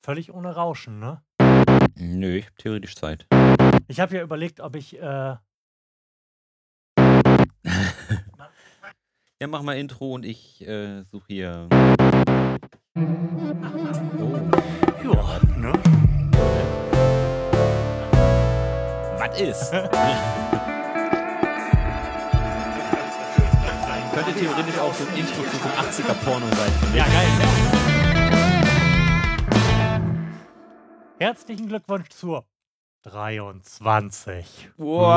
völlig ohne Rauschen, ne? Nö, ich hab theoretisch Zeit. Ich habe ja überlegt, ob ich, Ja, mach mal Intro und ich suche hier. Oh. ja, ne? Was ist? Könnte theoretisch auch so ein Intro zu so einem 80er-Porno sein. Ja, geil, ne? Herzlichen Glückwunsch zur 23.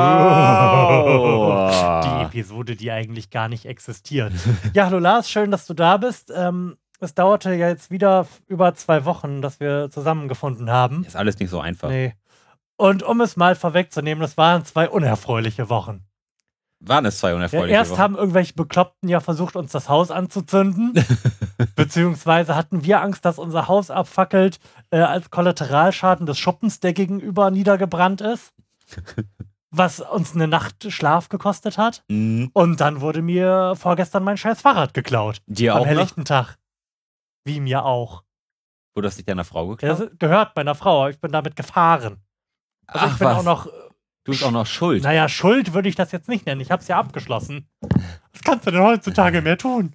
Wow. Die Episode, die eigentlich gar nicht existiert. Ja, hallo Lars, schön, dass du da bist. Es dauerte ja jetzt wieder über 2 Wochen, dass wir zusammengefunden haben. Ist alles nicht so einfach. Nee. Und um es mal vorwegzunehmen, das waren 2 unerfreuliche Wochen. Waren es 2 Ja, unerfreuliche erst Wochen? haben irgendwelche Bekloppten ja versucht, uns das Haus anzuzünden. Beziehungsweise hatten wir Angst, dass unser Haus abfackelt als Kollateralschaden des Schuppens, der gegenüber niedergebrannt ist. Was uns eine Nacht Schlaf gekostet hat. Mhm. Und dann wurde mir vorgestern mein scheiß Fahrrad geklaut. Dir Am auch noch? helllichten Tag. Wie mir auch. Wurde das nicht deiner Frau Ja, geklaut? das gehört meiner Frau. Ich bin damit gefahren. Also ich bin was? auch noch... Du bist auch noch schuld. Naja, Schuld würde ich das jetzt nicht nennen. Ich habe es ja abgeschlossen. Was kannst du denn heutzutage mehr tun?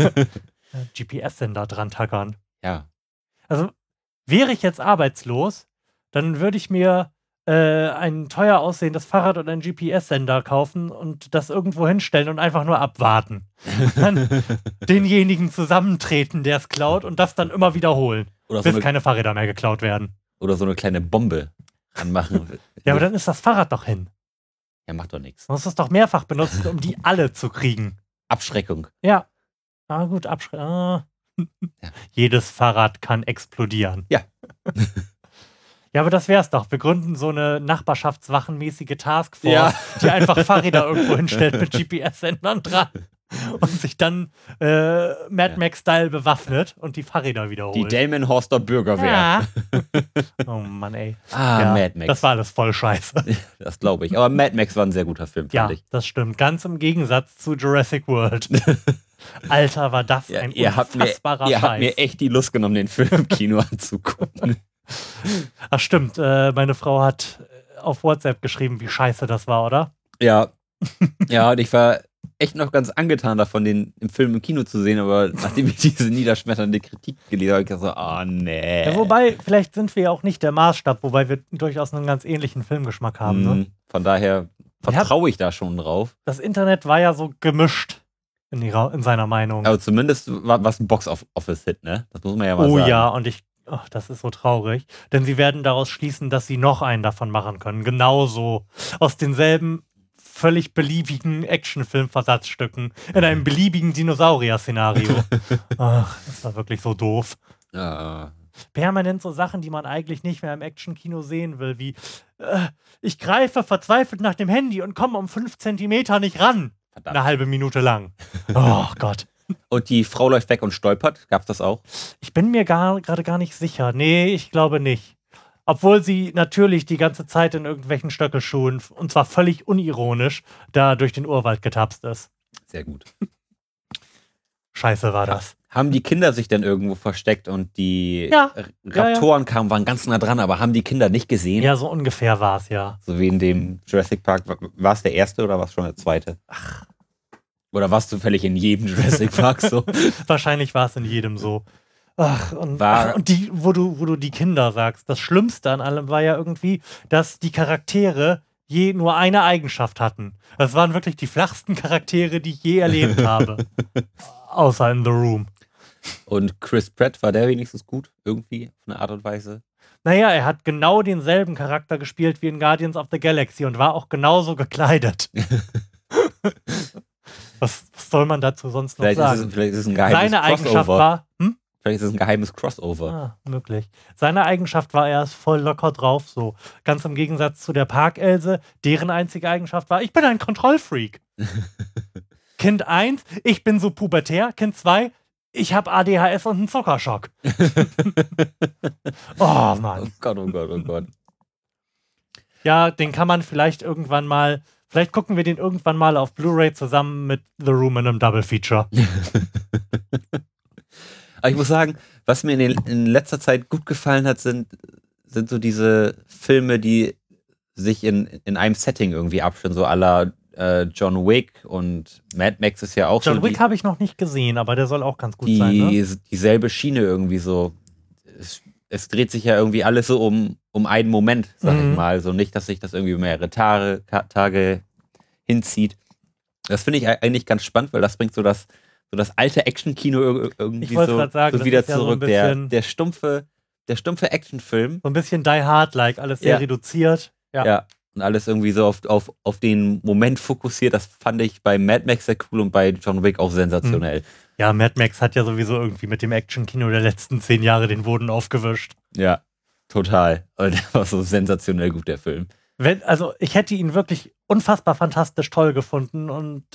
GPS-Sender dran tackern. Ja. Also, wäre ich jetzt arbeitslos, dann würde ich mir ein teuer aussehendes Fahrrad und einen GPS-Sender kaufen und das irgendwo hinstellen und einfach nur abwarten. Dann denjenigen zusammentreten, der es klaut und das dann immer wiederholen, Oder bis keine Fahrräder mehr geklaut werden. oder so eine kleine Bombe anmachen. Ja, aber dann ist das Fahrrad doch hin. Ja, macht doch nichts. Man muss es doch mehrfach benutzen, um die alle zu kriegen. Abschreckung. Ja. Ah, gut, Ja. Jedes Fahrrad kann explodieren. Ja. Ja, aber das wär's doch. Wir gründen so eine nachbarschaftswachenmäßige Taskforce, Ja. die einfach Fahrräder irgendwo hinstellt mit GPS-Sendern dran und sich dann Mad Max-Style bewaffnet und die Fahrräder wiederholt. Die Delmenhorster Bürgerwehr. Ja. Oh Mann, ey. Ja, Mad Max. Das war alles voll scheiße. Das glaube ich. Aber Mad Max war ein sehr guter Film, Ja, fand ich. das stimmt. Ganz im Gegensatz zu Jurassic World. Alter, war das Ja, ein ihr habt unfassbarer mir Scheiß. echt die Lust genommen, den Film im Kino anzugucken. Ach stimmt, meine Frau hat auf WhatsApp geschrieben, wie scheiße das war, oder? Ja. Ja, und ich war echt noch ganz angetan davon, den im Film im Kino zu sehen, aber nachdem ich diese niederschmetternde Kritik gelesen habe, habe ich gesagt, oh nee. Ja, wobei, vielleicht sind wir ja auch nicht der Maßstab, wobei wir durchaus einen ganz ähnlichen Filmgeschmack haben. Ne? Von daher vertraue ich da schon drauf. Das Internet war ja so gemischt in seiner Meinung. Aber zumindest war es ein Box-Office-Hit, ne? Das muss man ja mal sagen. Oh ja, und das ist so traurig. Denn sie werden daraus schließen, dass sie noch einen davon machen können. Genauso aus denselben völlig beliebigen Actionfilm-Versatzstücken in einem beliebigen Dinosaurier-Szenario. Ach, das war wirklich so doof. Ja. Permanent so Sachen, die man eigentlich nicht mehr im Actionkino sehen will, wie ich greife verzweifelt nach dem Handy und komme um 5 Zentimeter nicht ran. Verdammt. Eine halbe Minute lang. Oh Gott. Und die Frau läuft weg und stolpert. Gab's das auch? Ich bin mir gerade gar nicht sicher. Nee, ich glaube nicht. Obwohl sie natürlich die ganze Zeit in irgendwelchen Stöckelschuhen, und zwar völlig unironisch, da durch den Urwald getapst ist. Sehr gut. Scheiße war das. Haben die Kinder sich denn irgendwo versteckt und die Ja. Raptoren kamen, waren ganz nah dran, aber haben die Kinder nicht gesehen? Ja, so ungefähr war es, ja. So wie in dem Jurassic Park. War es der erste oder war es schon der zweite? Ach. Oder war es zufällig in jedem Jurassic Park so? Wahrscheinlich war es in jedem so. Ach, und die, wo du die Kinder sagst, das Schlimmste an allem war ja irgendwie, dass die Charaktere je nur eine Eigenschaft hatten. Das waren wirklich die flachsten Charaktere, die ich je erlebt habe. Außer in The Room. Und Chris Pratt, war der wenigstens gut? Irgendwie, auf eine Art und Weise? Naja, er hat genau denselben Charakter gespielt wie in Guardians of the Galaxy und war auch genauso gekleidet. Was soll man dazu sonst noch sagen? Vielleicht ist es ein geheimes Seine Crossover. Eigenschaft war... Vielleicht ist es ein geheimes Crossover. Ah, möglich. Seine Eigenschaft war, er ist voll locker drauf, so. Ganz im Gegensatz zu der Parkelse, deren einzige Eigenschaft war, ich bin ein Kontrollfreak. Kind 1, ich bin so pubertär. Kind 2, ich habe ADHS und einen Zuckerschock. Oh Mann. Oh Gott, oh Gott, oh Gott. Ja, den kann man vielleicht irgendwann mal, vielleicht gucken wir den irgendwann mal auf Blu-ray zusammen mit The Room in einem Double Feature. Aber ich muss sagen, Was mir in letzter Zeit gut gefallen hat, sind so diese Filme, die sich in einem Setting irgendwie abspielen, so à la John Wick und Mad Max ist ja auch John so. John Wick habe ich noch nicht gesehen, aber der soll auch ganz gut sein, ne? Dieselbe Schiene irgendwie so. Es dreht sich ja irgendwie alles so um einen Moment, sag ich mal. So nicht, dass sich das irgendwie mehrere Tage hinzieht. Das finde ich eigentlich ganz spannend, weil das bringt so das alte Action-Kino irgendwie so wieder zurück. Ja so der stumpfe Actionfilm. So ein bisschen Die Hard-like, alles sehr reduziert. Ja, und alles irgendwie so auf den Moment fokussiert. Das fand ich bei Mad Max sehr cool und bei John Wick auch sensationell. Ja, Mad Max hat ja sowieso irgendwie mit dem Action-Kino der letzten 10 Jahre den Boden aufgewischt. Ja, total. Und der war so sensationell gut, der Film. Also ich hätte ihn wirklich unfassbar fantastisch toll gefunden und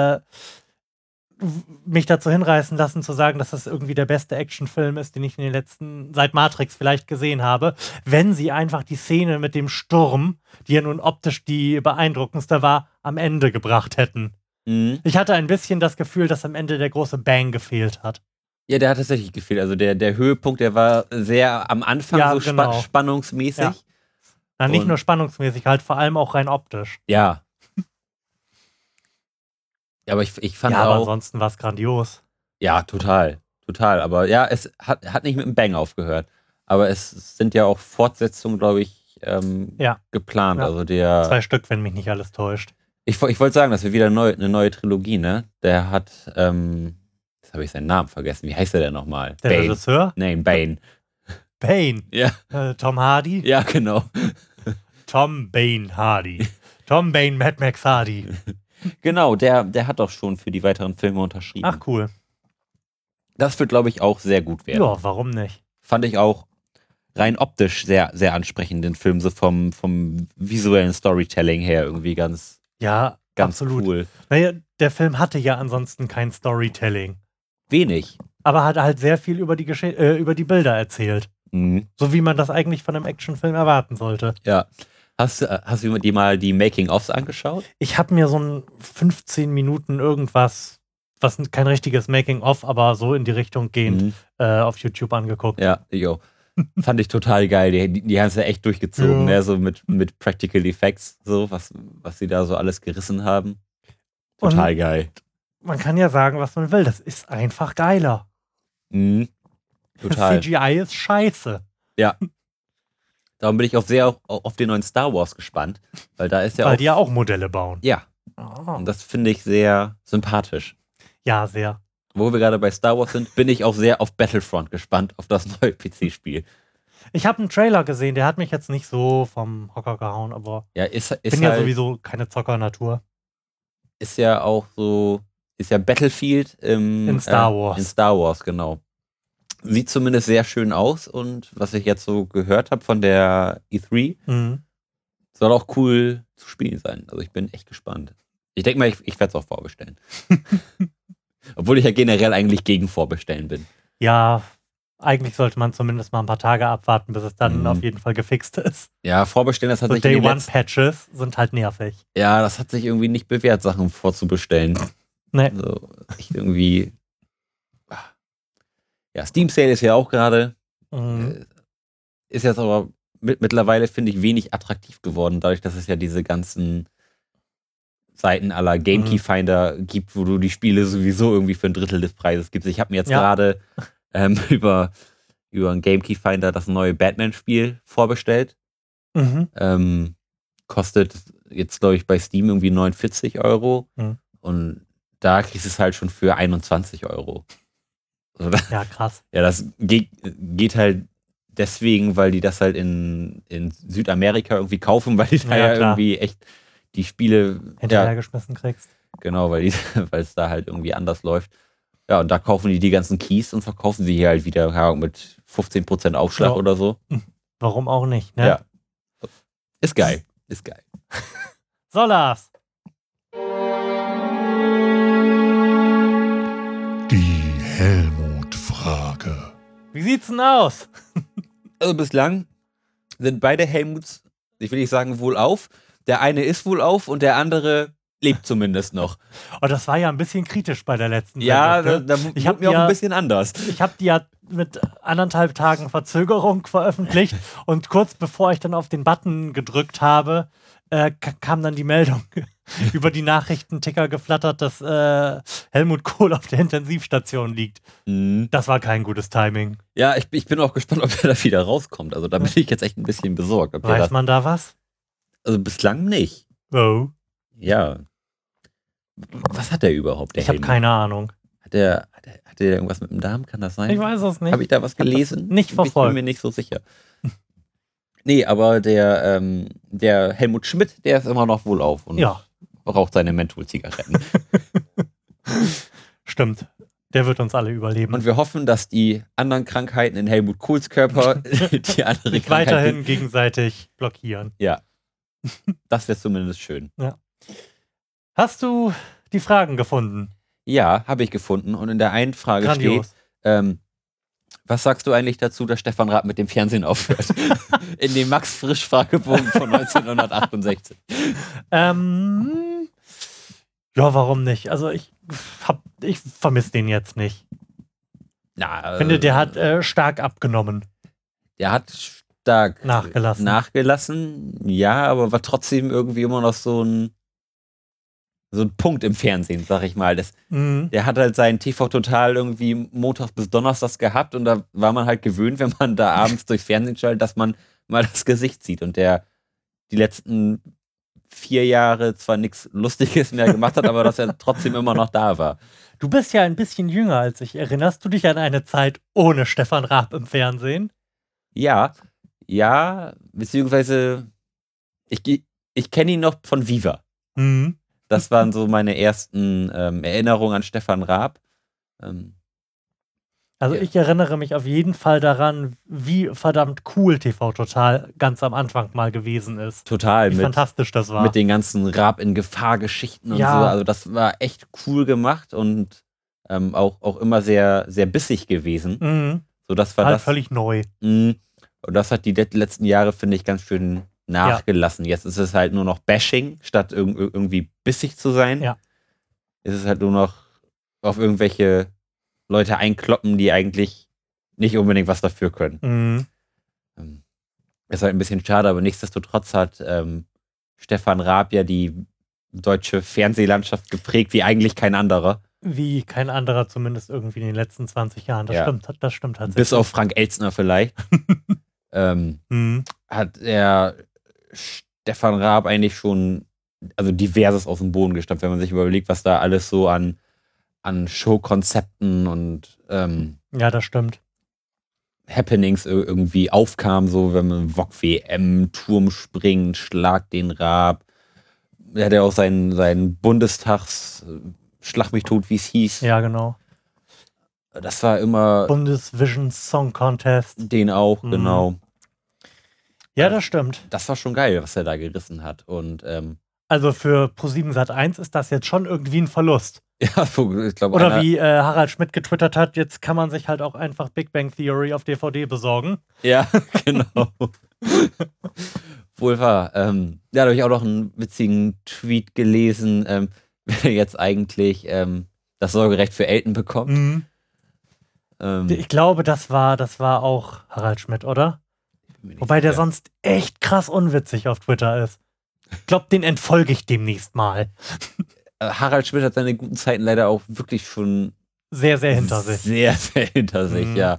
mich dazu hinreißen lassen zu sagen, dass das irgendwie der beste Actionfilm ist, den ich in den letzten, seit Matrix vielleicht gesehen habe, wenn sie einfach die Szene mit dem Sturm, die ja nun optisch die beeindruckendste war, am Ende gebracht hätten. Ich hatte ein bisschen das Gefühl, dass am Ende der große Bang gefehlt hat. Ja, der hat tatsächlich gefehlt. Also der Höhepunkt, der war sehr am Anfang spannungsmäßig. Ja. Na, nicht nur spannungsmäßig, halt vor allem auch rein optisch. Ja. Aber ich fand aber ansonsten war es grandios. Ja, total. Aber ja, es hat nicht mit einem Bang aufgehört. Aber es sind ja auch Fortsetzungen, glaube ich, geplant. Ja. Also 2 Stück, wenn mich nicht alles täuscht. Ich wollte sagen, das wird wieder eine neue Trilogie, ne? Der hat, jetzt habe ich seinen Namen vergessen. Wie heißt der denn nochmal? Der Regisseur? Nein, Bane. Bane? Ja. Tom Hardy? Ja, genau. Tom Bane Hardy. Tom Bane Mad Max Hardy. Genau, der hat doch schon für die weiteren Filme unterschrieben. Ach, cool. Das wird, glaube ich, auch sehr gut werden. Ja, warum nicht? Fand ich auch rein optisch sehr, sehr ansprechend, den Film, so vom visuellen Storytelling her irgendwie ganz absolut. Cool. Naja, der Film hatte ja ansonsten kein Storytelling. Wenig. Aber hat halt sehr viel über die Bilder erzählt. Mhm. So wie man das eigentlich von einem Actionfilm erwarten sollte. Ja. Hast du dir mal die Making-ofs angeschaut? Ich habe mir so ein 15 Minuten irgendwas, was kein richtiges Making-of, aber so in die Richtung gehend auf YouTube angeguckt. Ja, fand ich total geil. Die haben es ja echt durchgezogen, ne? So mit Practical Effects, so was sie da so alles gerissen haben. Total geil. Man kann ja sagen, was man will. Das ist einfach geiler. Mhm. Total. Das CGI ist scheiße. Ja. Darum bin ich auch sehr auf den neuen Star Wars gespannt, weil da ist ja weil die ja auch Modelle bauen. Ja. Und das finde ich sehr sympathisch. Ja, sehr. Wo wir gerade bei Star Wars sind, bin ich auch sehr auf Battlefront gespannt, auf das neue PC-Spiel. Ich habe einen Trailer gesehen, der hat mich jetzt nicht so vom Hocker gehauen, aber ich bin ja sowieso keine Zocker-Natur. Ist ja auch so, ist ja Battlefield in Star Wars. In Star Wars, genau. Sieht zumindest sehr schön aus und was ich jetzt so gehört habe von der E3, soll auch cool zu spielen sein. Also ich bin echt gespannt. Ich denke mal, ich werde es auch vorbestellen. Obwohl ich ja generell eigentlich gegen Vorbestellen bin. Ja, eigentlich sollte man zumindest mal ein paar Tage abwarten, bis es dann auf jeden Fall gefixt ist. Ja, vorbestellen, das hat sich Day-One-Patches sind halt nervig. Ja, das hat sich irgendwie nicht bewährt, Sachen vorzubestellen. Nee. Also echt irgendwie. Ja, Steam Sale ist ja auch gerade. Ist jetzt aber mittlerweile, finde ich, wenig attraktiv geworden, dadurch, dass es ja diese ganzen Seiten à la GameKey Finder gibt, wo du die Spiele sowieso irgendwie für 1/3 des Preises gibst. Ich habe mir jetzt gerade über einen GameKey Finder das neue Batman-Spiel vorbestellt. Kostet jetzt, glaube ich, bei Steam irgendwie 49 €. Und da kriegst du es halt schon für 21 €. Also ja, krass. Ja, das geht halt deswegen, weil die das halt in Südamerika irgendwie kaufen, weil die da ja irgendwie echt die Spiele hinterhergeschmissen kriegst. Genau, weil es da halt irgendwie anders läuft. Ja, und da kaufen die ganzen Keys und verkaufen sie hier halt wieder mit 15% Aufschlag oder so. Warum auch nicht, ne? Ja. Ist geil. So, Lars. Die Helmut-Frage. Wie sieht's denn aus? Also bislang sind beide Helmuts, ich will nicht sagen wohlauf. Der eine ist wohlauf und der andere lebt zumindest noch. Oh, das war ja ein bisschen kritisch bei der letzten Ja, Sendung, da Ich habe mir auch ein bisschen anders. Ich habe die ja mit 1,5 Tagen Verzögerung veröffentlicht und kurz bevor ich dann auf den Button gedrückt habe, kam dann die Meldung über die Nachrichtenticker geflattert, dass Helmut Kohl auf der Intensivstation liegt. Das war kein gutes Timing. Ja, ich bin auch gespannt, ob er da wieder rauskommt. Also da bin ich jetzt echt ein bisschen besorgt. Weiß man da was? Also bislang nicht. Oh. Ja. Was hat er überhaupt? Ich habe keine Ahnung. Hat er irgendwas mit dem Darm? Kann das sein? Ich weiß es nicht. Habe ich da was gelesen? Nicht verfolgt. Ich bin mir nicht so sicher. Nee, aber der Helmut Schmidt, der ist immer noch wohlauf und raucht seine Menthol-Zigaretten. Stimmt. Der wird uns alle überleben. Und wir hoffen, dass die anderen Krankheiten in Helmut Kohls Körper die andere Krankheit weiterhin gegenseitig blockieren. Ja. Das wäre zumindest schön. Ja. Hast du die Fragen gefunden? Ja, habe ich gefunden. Und in der einen Frage steht, was sagst du eigentlich dazu, dass Stefan Raab mit dem Fernsehen aufhört? In dem Max-Frisch-Fragebogen von 1968. Ja, warum nicht? Also ich vermisse den jetzt nicht. Ich finde, der hat stark abgenommen. Der hat stark nachgelassen. Ja, aber war trotzdem irgendwie immer noch so ein Punkt im Fernsehen, sag ich mal. Der hat halt seinen TV Total irgendwie montags bis donnerstags gehabt und da war man halt gewöhnt, wenn man da abends durchs Fernsehen schaltet, dass man mal das Gesicht sieht. Und der die letzten 4 Jahre zwar nichts Lustiges mehr gemacht hat, aber dass er trotzdem immer noch da war. Du bist ja ein bisschen jünger als ich. Erinnerst du dich an eine Zeit ohne Stefan Raab im Fernsehen? Ja, beziehungsweise ich kenne ihn noch von Viva. Mhm. Das waren so meine ersten Erinnerungen an Stefan Raab. Ich erinnere mich auf jeden Fall daran, wie verdammt cool TV Total ganz am Anfang mal gewesen ist. Total. Wie fantastisch das war. Mit den ganzen Raab-in-Gefahr-Geschichten und so. Also das war echt cool gemacht und auch immer sehr, sehr bissig gewesen. Mhm. So, das war halt völlig neu. Und das hat die letzten Jahre, finde ich, ganz schön nachgelassen. Jetzt ist es halt nur noch Bashing, statt irgendwie bissig zu sein. Ja. Ist es halt nur noch auf irgendwelche Leute einkloppen, die eigentlich nicht unbedingt was dafür können. Mhm. Ist halt ein bisschen schade, aber nichtsdestotrotz hat Stefan Raab ja die deutsche Fernsehlandschaft geprägt wie eigentlich kein anderer. Wie kein anderer, zumindest irgendwie in den letzten 20 Jahren. Das stimmt tatsächlich. Bis auf Frank Elstner vielleicht. Hat er Stefan Raab eigentlich schon diverses aus dem Boden gestampft, wenn man sich überlegt, was da alles so an Showkonzepten und das stimmt. Happenings irgendwie aufkam, so wenn man VOG-WM, Turmspringen, Schlag den Raab. Er hat ja auch seinen Bundestags Schlag mich tot, wie es hieß. Ja, genau. Das war immer Bundesvision Song Contest. Den auch, genau. Ja, das stimmt. Das war schon geil, was er da gerissen hat. Und also für Pro7 Sat.1 ist das jetzt schon irgendwie ein Verlust. Ja, ich glaube. Oder wie Harald Schmidt getwittert hat, jetzt kann man sich halt auch einfach Big Bang Theory auf DVD besorgen. Ja, genau. Wohl wahr. Da habe ich auch noch einen witzigen Tweet gelesen, wer jetzt eigentlich das Sorgerecht für Elton bekommt. Ich glaube, das war auch Harald Schmidt, oder? Wobei der sonst echt krass unwitzig auf Twitter ist. Ich glaube, den entfolge ich demnächst mal. Harald Schmidt hat seine guten Zeiten leider auch wirklich schon sehr, sehr hinter sich. Sehr, sehr hinter sich, ja.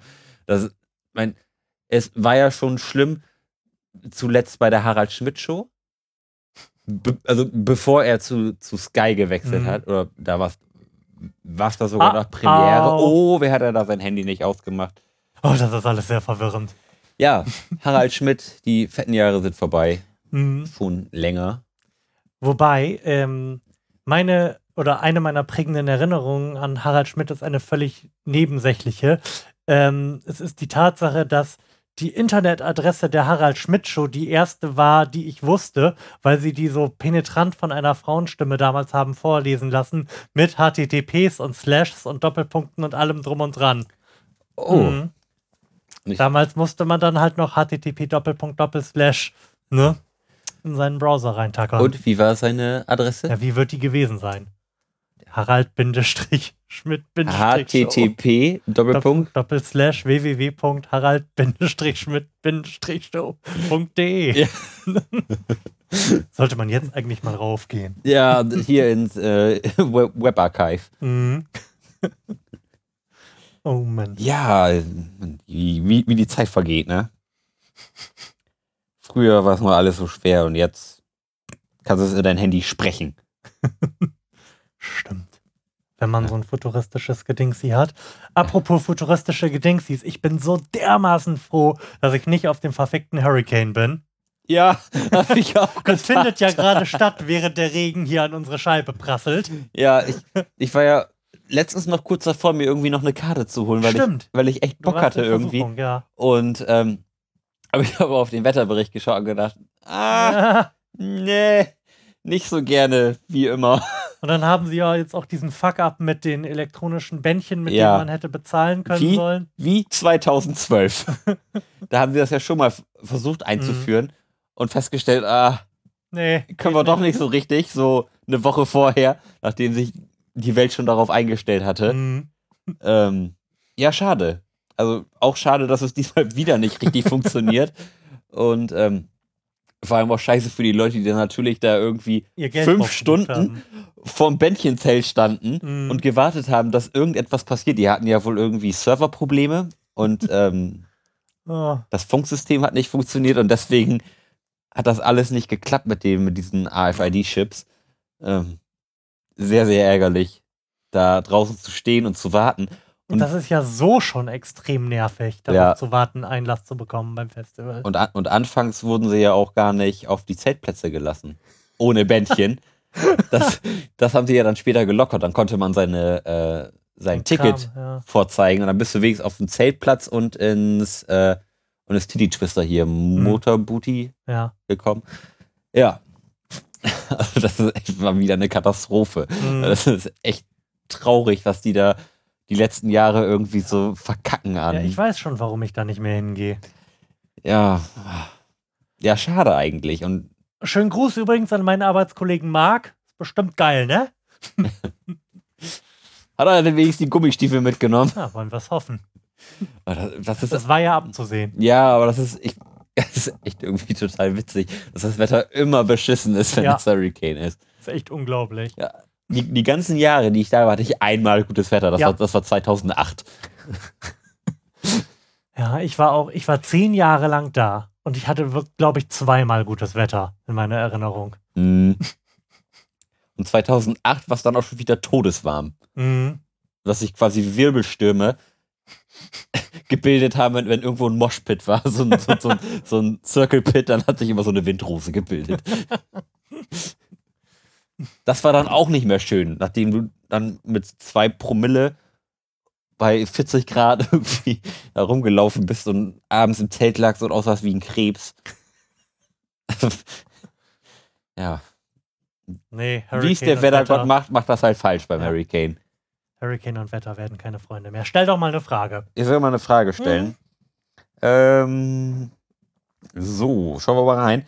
Es war ja schon schlimm, zuletzt bei der Harald Schmidt Show. Bevor er zu Sky gewechselt hat, oder da war es da sogar nach Premiere. Oh, wer hat da sein Handy nicht ausgemacht? Oh, das ist alles sehr verwirrend. Ja, Harald Schmidt, die fetten Jahre sind vorbei. Schon länger. Wobei, eine meiner prägenden Erinnerungen an Harald Schmidt ist eine völlig nebensächliche. Es ist die Tatsache, dass die Internetadresse der Harald Schmidt Show die erste war, die ich wusste, weil sie die so penetrant von einer Frauenstimme damals haben vorlesen lassen, mit HTTPs und Slashs und Doppelpunkten und allem drum und dran. Oh. Damals musste man dann halt noch HTTP Doppelpunkt Doppelslash, ne? in seinen Browser reintackern. Und wie war seine Adresse? Ja, wie wird die gewesen sein? Harald-Schmidt- http www.harald-schmidt-show.de Ja. Sollte man jetzt eigentlich mal raufgehen. Ja, hier ins Webarchive. Mhm. Oh Mann. Ja, wie die Zeit vergeht, ne? Früher war es mal alles so schwer und jetzt kannst du es in dein Handy sprechen. Stimmt. Wenn man so ein futuristisches Gedingsi hat. Apropos futuristische Gedingsis, ich bin so dermaßen froh, dass ich nicht auf dem verfickten Hurricane bin. Ja, hab ich auch gedacht. Das findet ja gerade statt, während der Regen hier an unsere Scheibe prasselt. Ja, ich war ja letztens noch kurz davor, mir irgendwie noch eine Karte zu holen, weil ich echt Bock hatte irgendwie. Ja. Und aber ich habe auf den Wetterbericht geschaut und gedacht, nee, nicht so gerne wie immer. Und dann haben sie ja jetzt auch diesen Fuck-up mit den elektronischen Bändchen, mit denen man hätte bezahlen können sollen. Wie 2012. Da haben sie das ja schon mal versucht einzuführen und festgestellt, nee, können wir doch nicht so richtig, so eine Woche vorher, nachdem sich die Welt schon darauf eingestellt hatte. Ja, schade. Also auch schade, dass es diesmal wieder nicht richtig funktioniert. Und vor allem auch scheiße für die Leute, die dann natürlich da irgendwie 5 Stunden vorm Bändchenzelt standen und gewartet haben, dass irgendetwas passiert. Die hatten ja wohl irgendwie Serverprobleme und das Funksystem hat nicht funktioniert und deswegen hat das alles nicht geklappt mit diesen RFID-Chips. Sehr, sehr ärgerlich, da draußen zu stehen und zu warten. Und das ist ja so schon extrem nervig, darauf zu warten, Einlass zu bekommen beim Festival. Und anfangs wurden sie ja auch gar nicht auf die Zeltplätze gelassen. Ohne Bändchen. Das haben sie ja dann später gelockert. Dann konnte man sein Ticket vorzeigen. Und dann bist du wenigstens auf den Zeltplatz und ins Titty Twister hier, Motorbooty gekommen. Ja. Also das ist echt mal wieder eine Katastrophe. Das ist echt traurig, was die da die letzten Jahre irgendwie so verkacken an. Ja, ich weiß schon, warum ich da nicht mehr hingehe. Ja. Ja, schade eigentlich. Und schönen Gruß übrigens an meinen Arbeitskollegen Marc. Ist bestimmt geil, ne? Hat er denn wenigstens die Gummistiefel mitgenommen? Ja, wollen wir es hoffen. Das war ja abzusehen. Ja, aber das ist echt irgendwie total witzig, dass das Wetter immer beschissen ist, wenn es Hurricane ist. Das ist echt unglaublich. Ja. Die ganzen Jahre, die ich da war, hatte ich einmal gutes Wetter. Das war 2008. Ja, ich war 10 Jahre lang da und ich hatte, glaube ich, 2-mal gutes Wetter in meiner Erinnerung. Und 2008 war es dann auch schon wieder todeswarm. Dass sich quasi Wirbelstürme gebildet haben, wenn irgendwo ein Moshpit war, so ein Circle Pit, dann hat sich immer so eine Windrose gebildet. Das war dann auch nicht mehr schön, nachdem du dann mit 2 Promille bei 40 Grad irgendwie da rumgelaufen bist und abends im Zelt lagst und aussahst wie ein Krebs. Ja. Nee, wie es der Wettergott macht das halt falsch beim Hurricane. Hurricane und Wetter werden keine Freunde mehr. Stell doch mal eine Frage. Ich soll mal eine Frage stellen. So, schauen wir mal rein.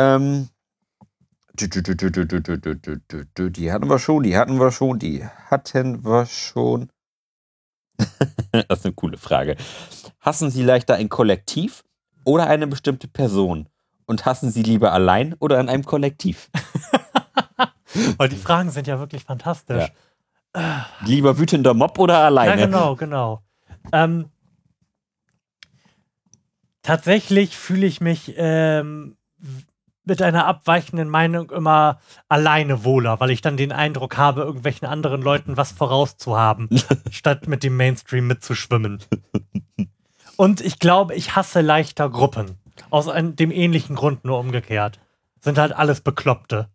Die hatten wir schon. Das ist eine coole Frage. Hassen Sie leichter ein Kollektiv oder eine bestimmte Person? Und hassen Sie lieber allein oder in einem Kollektiv? Weil die Fragen sind ja wirklich fantastisch. Ja. Lieber wütender Mob oder alleine? Ja, genau. Tatsächlich fühle ich mich mit einer abweichenden Meinung immer alleine wohler, weil ich dann den Eindruck habe, irgendwelchen anderen Leuten was vorauszuhaben, statt mit dem Mainstream mitzuschwimmen. Und ich glaube, ich hasse leichter Gruppen. Aus dem ähnlichen Grund, nur umgekehrt. Sind halt alles Bekloppte.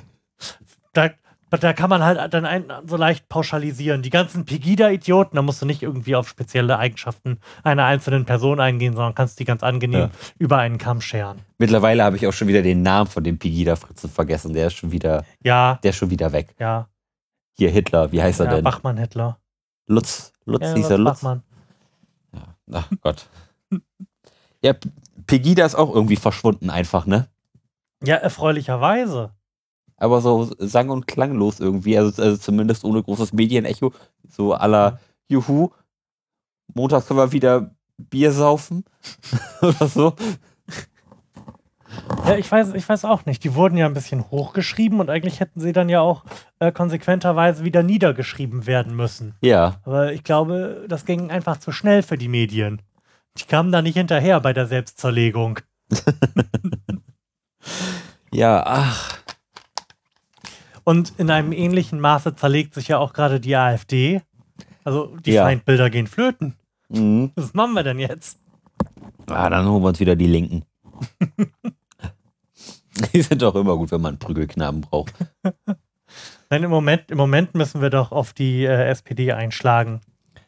Da kann man halt dann so leicht pauschalisieren. Die ganzen Pegida-Idioten, da musst du nicht irgendwie auf spezielle Eigenschaften einer einzelnen Person eingehen, sondern kannst die ganz angenehm über einen Kamm scheren. Mittlerweile habe ich auch schon wieder den Namen von dem Pegida-Fritzen vergessen. Der ist schon wieder weg. Ja. Hier, Hitler, wie heißt er denn? Bachmann-Hitler. Lutz hieß er Lutz? Bachmann. Ja. Ach Gott. Ja, Pegida ist auch irgendwie verschwunden einfach, ne? Ja, erfreulicherweise. Aber so sang- und klanglos irgendwie, also zumindest ohne großes Medienecho, so à la Juhu, Montag können wir wieder Bier saufen oder so. Ja, ich weiß auch nicht. Die wurden ja ein bisschen hochgeschrieben und eigentlich hätten sie dann ja auch konsequenterweise wieder niedergeschrieben werden müssen. Ja. Aber ich glaube, das ging einfach zu schnell für die Medien. Die kamen da nicht hinterher bei der Selbstzerlegung. Ja, ach. Und in einem ähnlichen Maße zerlegt sich ja auch gerade die AfD. Also die Feindbilder gehen flöten. Mhm. Was machen wir denn jetzt? Dann holen wir uns wieder die Linken. Die sind doch immer gut, wenn man einen Prügelknaben braucht. Nein, im Moment müssen wir doch auf die SPD einschlagen.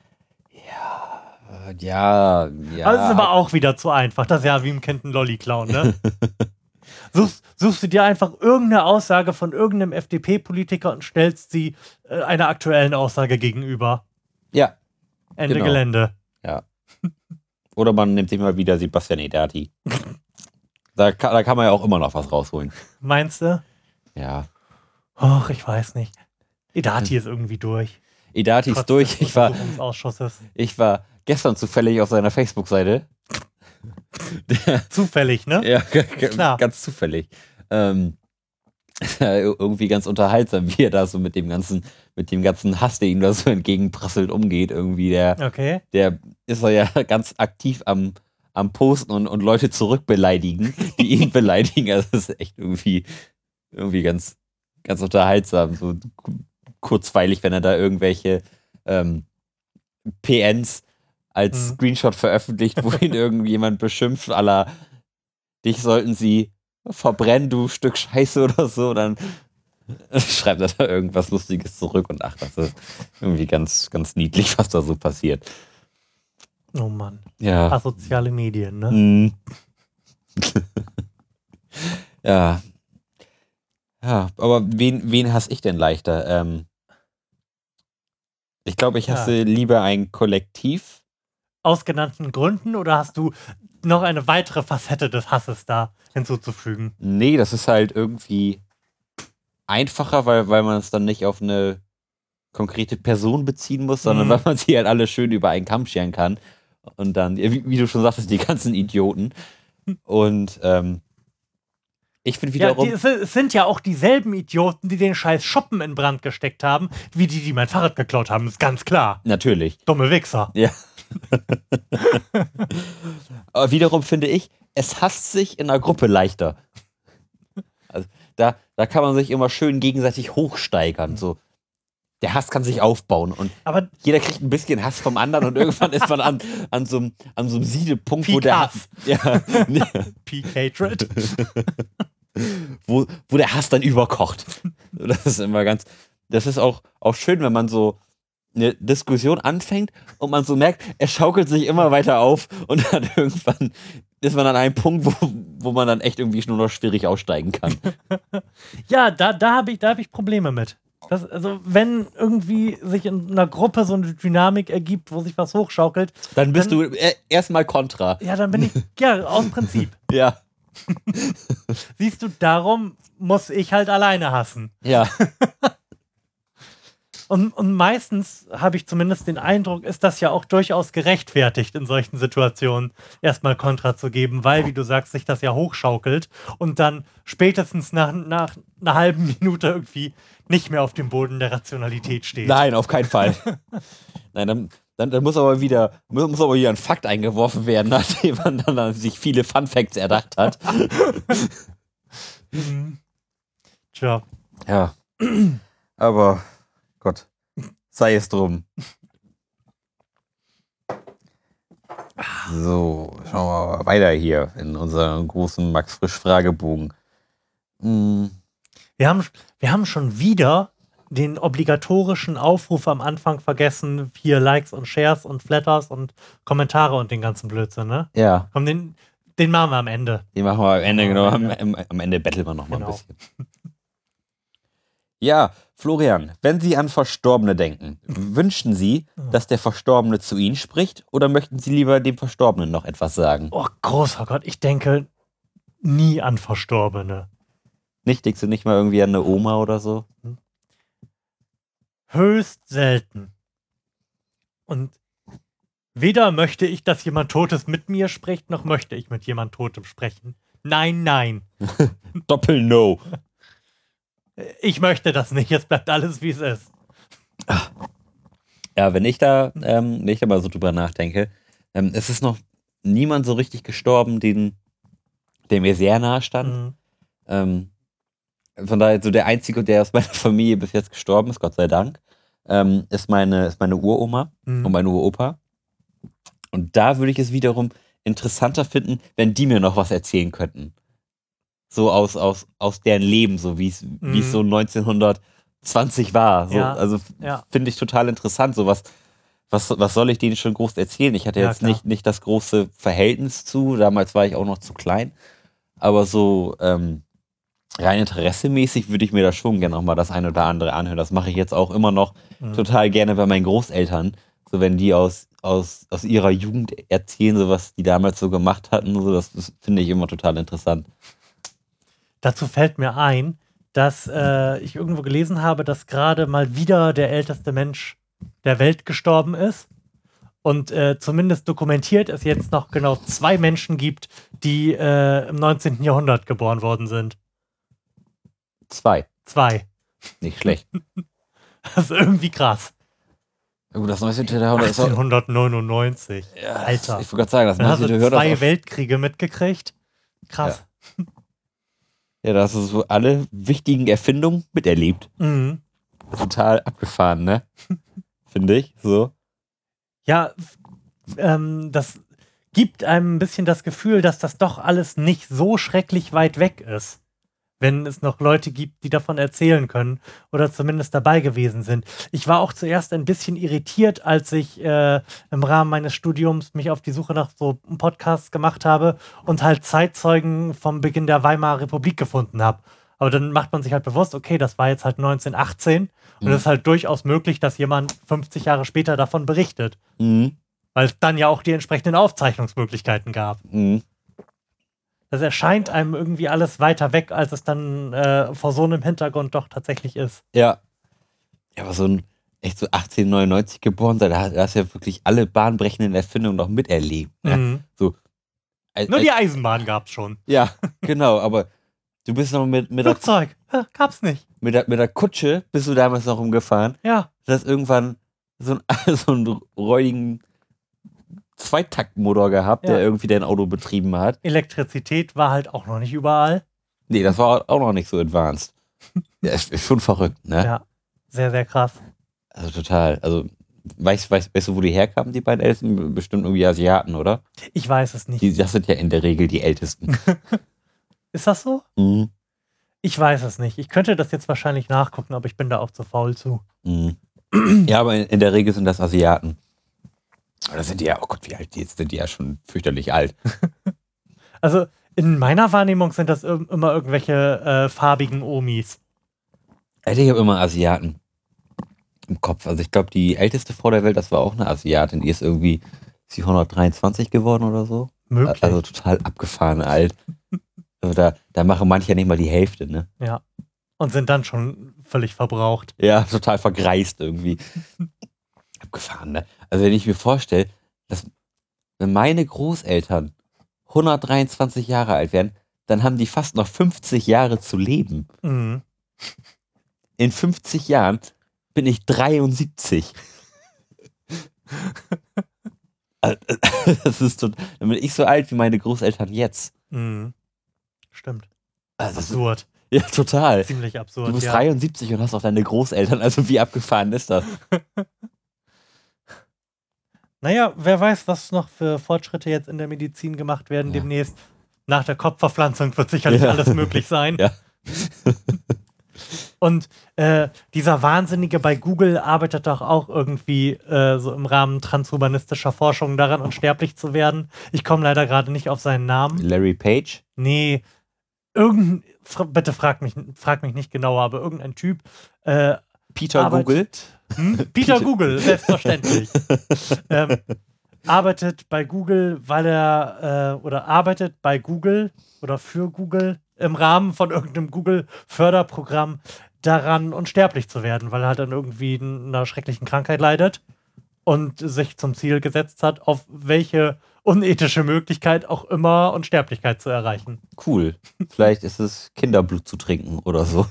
Ja. Das ist aber auch wieder zu einfach. Das ist ja wie im Kind ein Lolli-Clown, ne? Suchst du dir einfach irgendeine Aussage von irgendeinem FDP-Politiker und stellst sie einer aktuellen Aussage gegenüber. Ja. Ende Gelände. Ja. Oder man nimmt sich mal wieder Sebastian Edati. Da kann man ja auch immer noch was rausholen. Meinst du? Ja. Och, ich weiß nicht. Edati ist irgendwie durch. Edati ist durch. Ich war gestern zufällig auf seiner Facebook-Seite. Zufällig, ne? Ja, klar. Ganz zufällig. Irgendwie ganz unterhaltsam, wie er da so mit dem ganzen Hass, der ihm da so entgegenprasselt, umgeht. Irgendwie der ist ja ganz aktiv am Posten und Leute zurückbeleidigen, die ihn beleidigen. Also das ist echt irgendwie ganz, ganz unterhaltsam. So kurzweilig, wenn er da irgendwelche PNs als Screenshot veröffentlicht, wo ihn irgendjemand beschimpft, à la dich sollten sie verbrennen, du Stück Scheiße oder so, dann schreibt er da irgendwas Lustiges zurück und ach, das ist irgendwie ganz, ganz niedlich, was da so passiert. Oh Mann. Ja. Asoziale Medien, ne? Ja. Ja, aber wen hasse ich denn leichter? Ich glaube, ich hasse lieber ein Kollektiv. Aus genannten Gründen oder hast du noch eine weitere Facette des Hasses da hinzuzufügen? Nee, das ist halt irgendwie einfacher, weil man es dann nicht auf eine konkrete Person beziehen muss, sondern weil man sie halt alle schön über einen Kamm scheren kann. Und dann, wie du schon sagtest, die ganzen Idioten. Und ich finde wiederum... Ja, es sind ja auch dieselben Idioten, die den scheiß Shoppen in Brand gesteckt haben, wie die mein Fahrrad geklaut haben, ist ganz klar. Natürlich. Dumme Wichser. Ja. Aber wiederum finde ich, es hasst sich in einer Gruppe leichter. Also da kann man sich immer schön gegenseitig hochsteigern. So. Der Hass kann sich aufbauen und jeder kriegt ein bisschen Hass vom anderen und irgendwann ist man an so einem Siedepunkt, wo der Hass. Ja, Peak Hatred. wo der Hass dann überkocht. Das ist immer das ist auch schön, wenn man so eine Diskussion anfängt und man so merkt, er schaukelt sich immer weiter auf und dann irgendwann ist man an einem Punkt, wo man dann echt irgendwie nur noch schwierig aussteigen kann. Ja, da hab ich Probleme mit. Also wenn irgendwie sich in einer Gruppe so eine Dynamik ergibt, wo sich was hochschaukelt, dann bist du erstmal kontra. Ja, dann bin ich, aus Prinzip. Ja. Siehst du, darum muss ich halt alleine hassen. Ja. Und meistens habe ich zumindest den Eindruck, ist das ja auch durchaus gerechtfertigt, in solchen Situationen erstmal Kontra zu geben, weil, wie du sagst, sich das ja hochschaukelt und dann spätestens nach einer halben Minute irgendwie nicht mehr auf dem Boden der Rationalität steht. Nein, auf keinen Fall. Nein, dann muss aber wieder ein Fakt eingeworfen werden, nachdem man dann sich viele Fun Facts erdacht hat. Tja. Ja. Aber Gott, sei es drum. So, schauen wir mal weiter hier in unserem großen Max-Frisch-Fragebogen. Wir haben schon wieder den obligatorischen Aufruf am Anfang vergessen, hier Likes und Shares und Flatters und Kommentare und den ganzen Blödsinn, ne? Ja. Komm, den machen wir am Ende. Den machen wir am Ende, genau. Am Ende betteln wir noch mal ein bisschen. Ja, Florian, wenn Sie an Verstorbene denken, wünschen Sie, dass der Verstorbene zu Ihnen spricht oder möchten Sie lieber dem Verstorbenen noch etwas sagen? Oh, großer Gott, ich denke nie an Verstorbene. Nicht? Denkst du nicht mal irgendwie an eine Oma oder so? Höchst selten. Und weder möchte ich, dass jemand Totes mit mir spricht, noch möchte ich mit jemand Totem sprechen. Nein, nein. Doppel-No. Ich möchte das nicht. Es bleibt alles, wie es ist. Ja, wenn ich da mal so drüber nachdenke, es ist noch niemand so richtig gestorben, der mir sehr nahe stand. Mhm. Von daher, so der Einzige, der aus meiner Familie bis jetzt gestorben ist, Gott sei Dank, ist meine Uroma und mein Uropa. Und da würde ich es wiederum interessanter finden, wenn die mir noch was erzählen könnten. So aus deren Leben, so wie es so 1920 war. So, Ja, also ja. finde ich total interessant. So was soll ich denen schon groß erzählen? Ich hatte Ja, jetzt klar. nicht das große Verhältnis zu, damals war ich auch noch zu klein. Aber so rein interessemäßig würde ich mir da schon gerne nochmal das eine oder andere anhören. Das mache ich jetzt auch immer noch total gerne bei meinen Großeltern. So wenn die aus ihrer Jugend erzählen, so was die damals so gemacht hatten, so das finde ich immer total interessant. Dazu fällt mir ein, dass ich irgendwo gelesen habe, dass gerade mal wieder der älteste Mensch der Welt gestorben ist. Und zumindest dokumentiert es jetzt noch genau 2 Menschen gibt, die im 19. Jahrhundert geboren worden sind. 2. 2. Nicht schlecht. Das ist irgendwie krass. Gut, das 19. Jahrhundert ist auch... 1899. Ja, Alter. ich wollte gerade sagen, das Dann hast 19. du Jahrhundert 2 ist auch... Weltkriege mitgekriegt. Krass. Ja, da hast du so alle wichtigen Erfindungen miterlebt. Mhm. Total abgefahren, ne? Finde ich, so. Ja, das gibt einem ein bisschen das Gefühl, dass das doch alles nicht so schrecklich weit weg ist. Wenn es noch Leute gibt, die davon erzählen können oder zumindest dabei gewesen sind. Ich war auch zuerst ein bisschen irritiert, als ich im Rahmen meines Studiums mich auf die Suche nach so Podcasts gemacht habe und halt Zeitzeugen vom Beginn der Weimarer Republik gefunden habe. Aber dann macht man sich halt bewusst, okay, das war jetzt halt 1918 und es ist halt durchaus möglich, dass jemand 50 Jahre später davon berichtet. Mhm. Weil es dann ja auch die entsprechenden Aufzeichnungsmöglichkeiten gab. Mhm. Das erscheint einem irgendwie alles weiter weg, als es dann vor so einem Hintergrund doch tatsächlich ist. Ja. Ja, aber so 1899 geboren sein, da hast du ja wirklich alle bahnbrechenden Erfindungen noch miterlebt. Ne? Mhm. So, Nur die Eisenbahn gab's schon. Ja, genau, aber du bist noch mit der Flugzeug, gab's nicht. Mit der Kutsche bist du damals noch rumgefahren. Ja. Du hast irgendwann so einen räudigen Zweitaktmotor gehabt, der irgendwie dein Auto betrieben hat. Elektrizität war halt auch noch nicht überall. Nee, das war auch noch nicht so advanced. Ja, ist schon verrückt, ne? Ja, sehr, sehr krass. Also total. Also, weißt du, wo die herkamen, die beiden Ältesten? Bestimmt irgendwie Asiaten, oder? Ich weiß es nicht. Das sind ja in der Regel die Ältesten. Ist das so? Mhm. Ich weiß es nicht. Ich könnte das jetzt wahrscheinlich nachgucken, aber ich bin da auch zu faul zu. Mhm. Ja, aber in der Regel sind das Asiaten. Da sind die ja, oh Gott, wie alt jetzt sind die ja schon fürchterlich alt. Also in meiner Wahrnehmung sind das immer irgendwelche farbigen Omis. Alter, ich habe immer Asiaten im Kopf. Also ich glaube, die älteste Frau der Welt, das war auch eine Asiatin. Die ist irgendwie 123 geworden oder so. Möglich. Also total abgefahren alt. Also da machen manche ja nicht mal die Hälfte, ne? Ja. Und sind dann schon völlig verbraucht. Ja, total vergreist irgendwie. Abgefahren, ne? Also wenn ich mir vorstelle, dass wenn meine Großeltern 123 Jahre alt wären, dann haben die fast noch 50 Jahre zu leben. Mhm. In 50 Jahren bin ich 73. Das ist dann bin ich so alt wie meine Großeltern jetzt. Mhm. Stimmt. Also Absurd. Ja, total. Ziemlich absurd. Du bist 73 und hast auch deine Großeltern. Also wie abgefahren ist das? Naja, wer weiß, was noch für Fortschritte jetzt in der Medizin gemacht werden demnächst. Nach der Kopfverpflanzung wird sicherlich alles möglich sein. Ja. Und dieser Wahnsinnige bei Google arbeitet doch auch irgendwie so im Rahmen transhumanistischer Forschung daran, unsterblich zu werden. Ich komme leider gerade nicht auf seinen Namen. Larry Page? Nee, bitte frag mich nicht genauer, aber irgendein Typ Peter Google? Peter Google, selbstverständlich. Arbeitet bei Google, weil er oder arbeitet bei Google oder für Google, im Rahmen von irgendeinem Google-Förderprogramm daran, unsterblich zu werden, weil er halt dann irgendwie einer schrecklichen Krankheit leidet und sich zum Ziel gesetzt hat, auf welche unethische Möglichkeit auch immer Unsterblichkeit zu erreichen. Cool. Vielleicht ist es Kinderblut zu trinken oder so.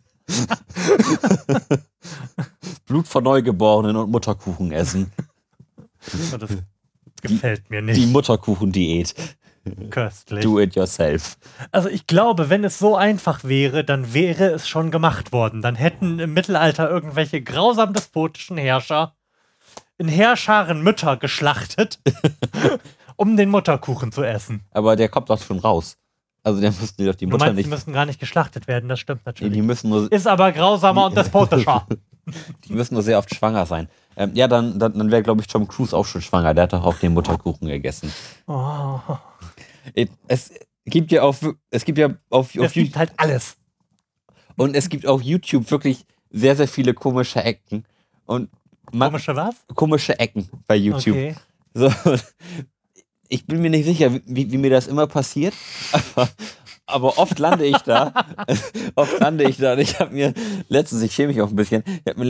Blut von Neugeborenen und Mutterkuchen essen. Das gefällt mir nicht. Die Mutterkuchen-Diät. Köstlich. Do it yourself. Also ich glaube, wenn es so einfach wäre, dann wäre es schon gemacht worden. Dann hätten im Mittelalter irgendwelche grausam despotischen Herrscher in Heerscharen Mütter geschlachtet, um den Mutterkuchen zu essen. Aber der kommt doch schon raus. Also der müssten doch die Mutter meinst, nicht... Die müssen gar nicht geschlachtet werden, das stimmt natürlich. Die müssen nur... Ist aber grausamer und despotischer. Die müssen nur sehr oft schwanger sein. Ja, dann wäre, glaube ich, Tom Cruise auch schon schwanger. Der hat doch auch den Mutterkuchen gegessen. Oh. Es gibt ja auf Es gibt halt alles. Und es gibt auf YouTube wirklich sehr, sehr viele komische Ecken. Und Komische was? Komische Ecken bei YouTube. Okay. So, ich bin mir nicht sicher, wie mir das immer passiert, aber oft lande ich da. Und ich habe mir letztens, ich schäme mich auch ein bisschen, Warum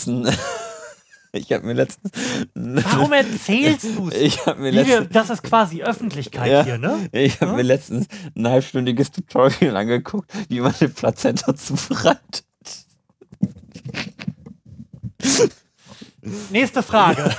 erzählst du es? Das ist quasi Öffentlichkeit hier, ne? Ich habe mir letztens ein halbstündiges Tutorial angeguckt, wie man eine Plazenta zubereitet. Nächste Frage.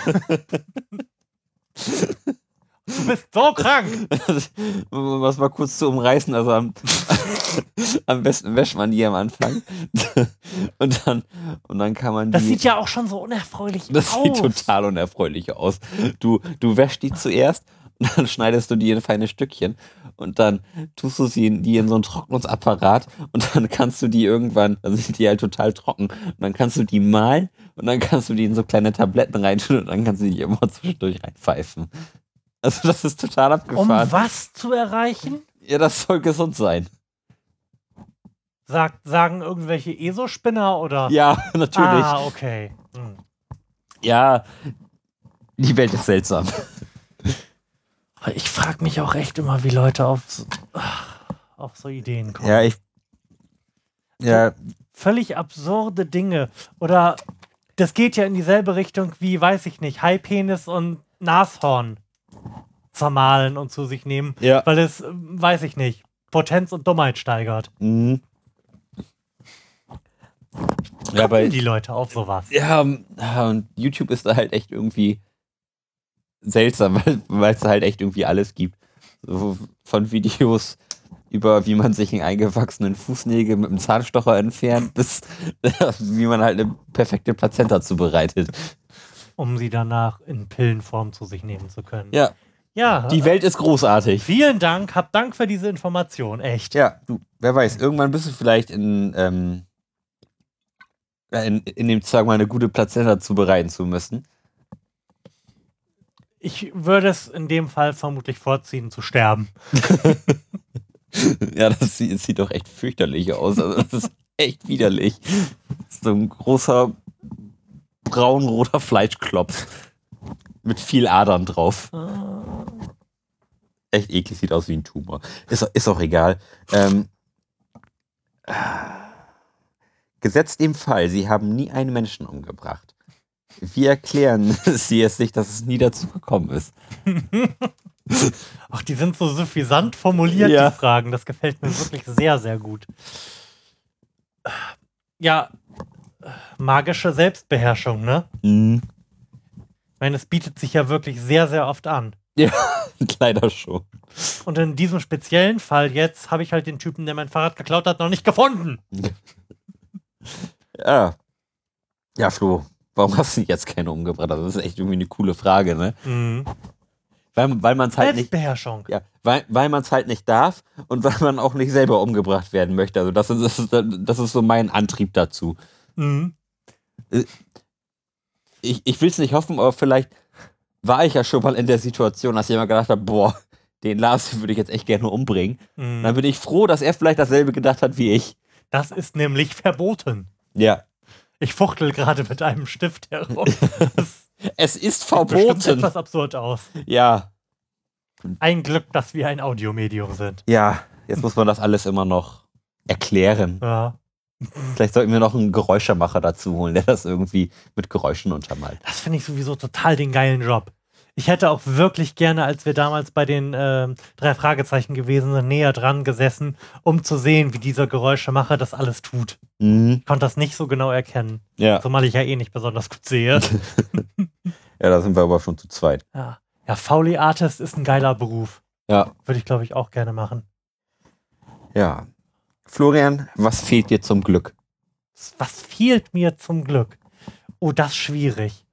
Du bist so krank. Um was mal kurz zu umreißen, also am besten wäscht man die am Anfang. Und dann kann man die... Das sieht ja auch schon so unerfreulich aus. Das sieht total unerfreulich aus. Du wäschst die zuerst und dann schneidest du die in feine Stückchen und dann tust du die in so einen Trocknungsapparat und dann kannst du die irgendwann, dann sind die halt total trocken und dann kannst du die mahlen und dann kannst du die in so kleine Tabletten reintun und dann kannst du die immer zwischendurch reinpfeifen. Also das ist total abgefahren. Um was zu erreichen? Ja, das soll gesund sein. Sagen irgendwelche ESO-Spinner oder? Ja, natürlich. Ah, okay. Ja, die Welt ist seltsam. Ich frage mich auch echt immer, wie Leute auf so Ideen kommen. Ja. Völlig absurde Dinge. Oder das geht ja in dieselbe Richtung wie, weiß ich nicht, Haipenis und Nashorn zermahlen und zu sich nehmen, weil es, weiß ich nicht, Potenz und Dummheit steigert. Mhm. Ja, aber die Leute auf sowas. Ja, und YouTube ist da halt echt irgendwie seltsam, weil es halt echt irgendwie alles gibt. So von Videos über wie man sich einen eingewachsenen Fußnägel mit einem Zahnstocher entfernt, bis wie man halt eine perfekte Plazenta zubereitet. Um sie danach in Pillenform zu sich nehmen zu können. Ja. Die Welt ist großartig. Vielen Dank, hab Dank für diese Information, echt. Ja, wer weiß, irgendwann bist du vielleicht in dem Zeug mal eine gute Plazenta zubereiten zu müssen. Ich würde es in dem Fall vermutlich vorziehen, zu sterben. Ja, das sieht doch echt fürchterlich aus. Also das ist echt widerlich. So ein großer braun-roter Fleischklops mit viel Adern drauf. Echt eklig, sieht aus wie ein Tumor. Ist auch egal. Gesetzt im Fall, Sie haben nie einen Menschen umgebracht. Wie erklären Sie es sich, dass es nie dazu gekommen ist? Ach, die sind so suffisant formuliert, die Fragen. Das gefällt mir wirklich sehr, sehr gut. Ja, magische Selbstbeherrschung, ne? Mhm. Ich meine, es bietet sich ja wirklich sehr, sehr oft an. Ja, leider schon. Und in diesem speziellen Fall jetzt habe ich halt den Typen, der mein Fahrrad geklaut hat, noch nicht gefunden. Ja. Ja, Flo, warum hast du jetzt keine umgebracht? Also das ist echt irgendwie eine coole Frage, ne? Mhm. Weil man es halt nicht. Selbstbeherrschung. Ja, weil man es halt nicht darf und weil man auch nicht selber umgebracht werden möchte. Also das ist so mein Antrieb dazu. Mhm. Ich will es nicht hoffen, aber vielleicht war ich ja schon mal in der Situation, dass jemand gedacht hat, boah, den Lars würde ich jetzt echt gerne umbringen. Mhm. Dann bin ich froh, dass er vielleicht dasselbe gedacht hat wie ich. Das ist nämlich verboten. Ja. Ich fuchtel gerade mit einem Stift herum. Es ist Sieht verboten. etwas absurd aus. Ja. Ein Glück, dass wir ein Audiomedium sind. Ja, Jetzt muss man das alles immer noch erklären. Ja. Vielleicht sollten wir noch einen Geräuschemacher dazu holen, der das irgendwie mit Geräuschen untermalt. Das finde ich sowieso total den geilen Job. Ich hätte auch wirklich gerne, als wir damals bei den 3 Fragezeichen gewesen sind, näher dran gesessen, um zu sehen, wie dieser Geräuschemacher das alles tut. Ich konnte das nicht so genau erkennen. Ja. Zumal ich ja eh nicht besonders gut sehe. Ja, da sind wir aber schon zu zweit. Ja, Foley Artist ist ein geiler Beruf. Ja. Würde ich, glaube ich, auch gerne machen. Ja. Florian, was fehlt dir zum Glück? Was fehlt mir zum Glück? Oh, das ist schwierig.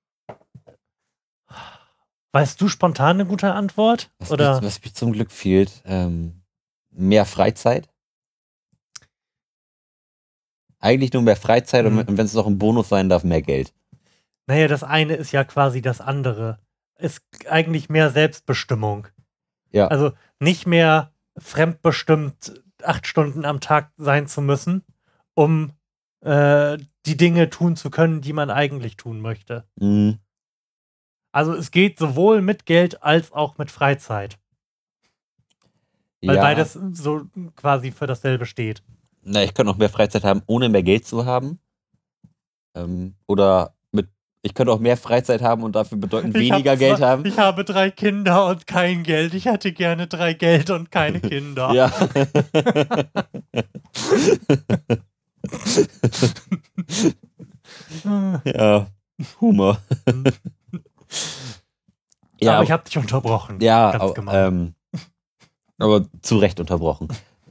Weißt du spontan eine gute Antwort? Oder? Was mir zum Glück fehlt? Mehr Freizeit. Eigentlich nur mehr Freizeit und wenn es noch ein Bonus sein darf, mehr Geld. Naja, das eine ist ja quasi das andere. Ist eigentlich mehr Selbstbestimmung. Ja. Also nicht mehr fremdbestimmt 8 Stunden am Tag sein zu müssen, um die Dinge tun zu können, die man eigentlich tun möchte. Also es geht sowohl mit Geld als auch mit Freizeit. Weil beides so quasi für dasselbe steht. Na, ich könnte auch mehr Freizeit haben, ohne mehr Geld zu haben. Oder ich könnte auch mehr Freizeit haben und dafür bedeutend weniger Geld haben. Ich habe 3 Kinder und kein Geld. Ich hätte gerne 3 Geld und keine Kinder. Ja. Ja, Humor. Ja, aber ich habe dich unterbrochen. Ja, ganz gemein. Aber zu Recht unterbrochen.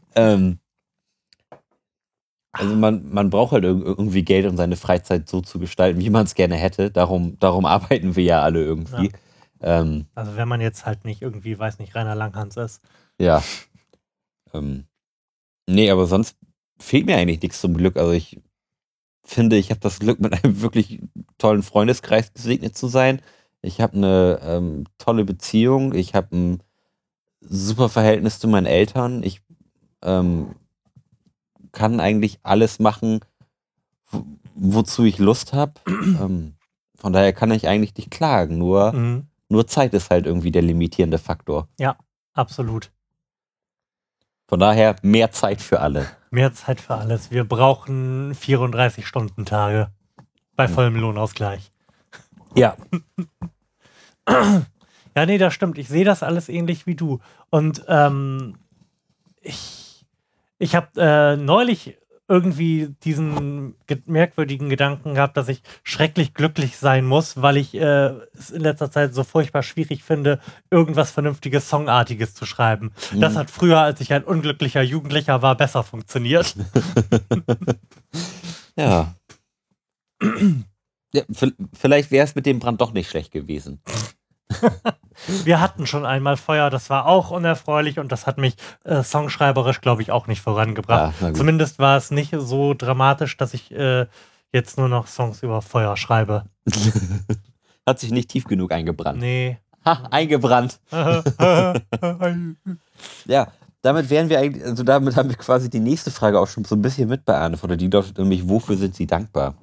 Also man braucht halt irgendwie Geld, um seine Freizeit so zu gestalten, wie man es gerne hätte. Darum arbeiten wir ja alle irgendwie. Ja. Also wenn man jetzt halt nicht irgendwie, weiß nicht, Rainer Langhans ist. Ja. Nee, aber sonst fehlt mir eigentlich nichts zum Glück. Also ich finde, ich habe das Glück, mit einem wirklich tollen Freundeskreis gesegnet zu sein. Ich habe eine tolle Beziehung. Ich habe ein super Verhältnis zu meinen Eltern. Ich kann eigentlich alles machen, wozu ich Lust habe. Von daher kann ich eigentlich nicht klagen. Nur Zeit ist halt irgendwie der limitierende Faktor. Ja, absolut. Von daher mehr Zeit für alle. Mehr Zeit für alles. Wir brauchen 34-Stunden-Tage bei vollem Lohnausgleich. Ja. Ja, nee, das stimmt. Ich sehe das alles ähnlich wie du. Und ich habe neulich irgendwie diesen merkwürdigen Gedanken gehabt, dass ich schrecklich glücklich sein muss, weil ich es in letzter Zeit so furchtbar schwierig finde, irgendwas Vernünftiges, Songartiges zu schreiben. Das hat früher, als ich ein unglücklicher Jugendlicher war, besser funktioniert. Ja. Ja, vielleicht wäre es mit dem Brand doch nicht schlecht gewesen. Wir hatten schon einmal Feuer, das war auch unerfreulich und das hat mich songschreiberisch, glaube ich, auch nicht vorangebracht. Ja, zumindest war es nicht so dramatisch, dass ich jetzt nur noch Songs über Feuer schreibe. Hat sich nicht tief genug eingebrannt. Nee. Ha, eingebrannt. Ja, damit wären wir eigentlich, also damit haben wir quasi die nächste Frage auch schon so ein bisschen mit beantwortet. Die lautet nämlich, wofür sind Sie dankbar?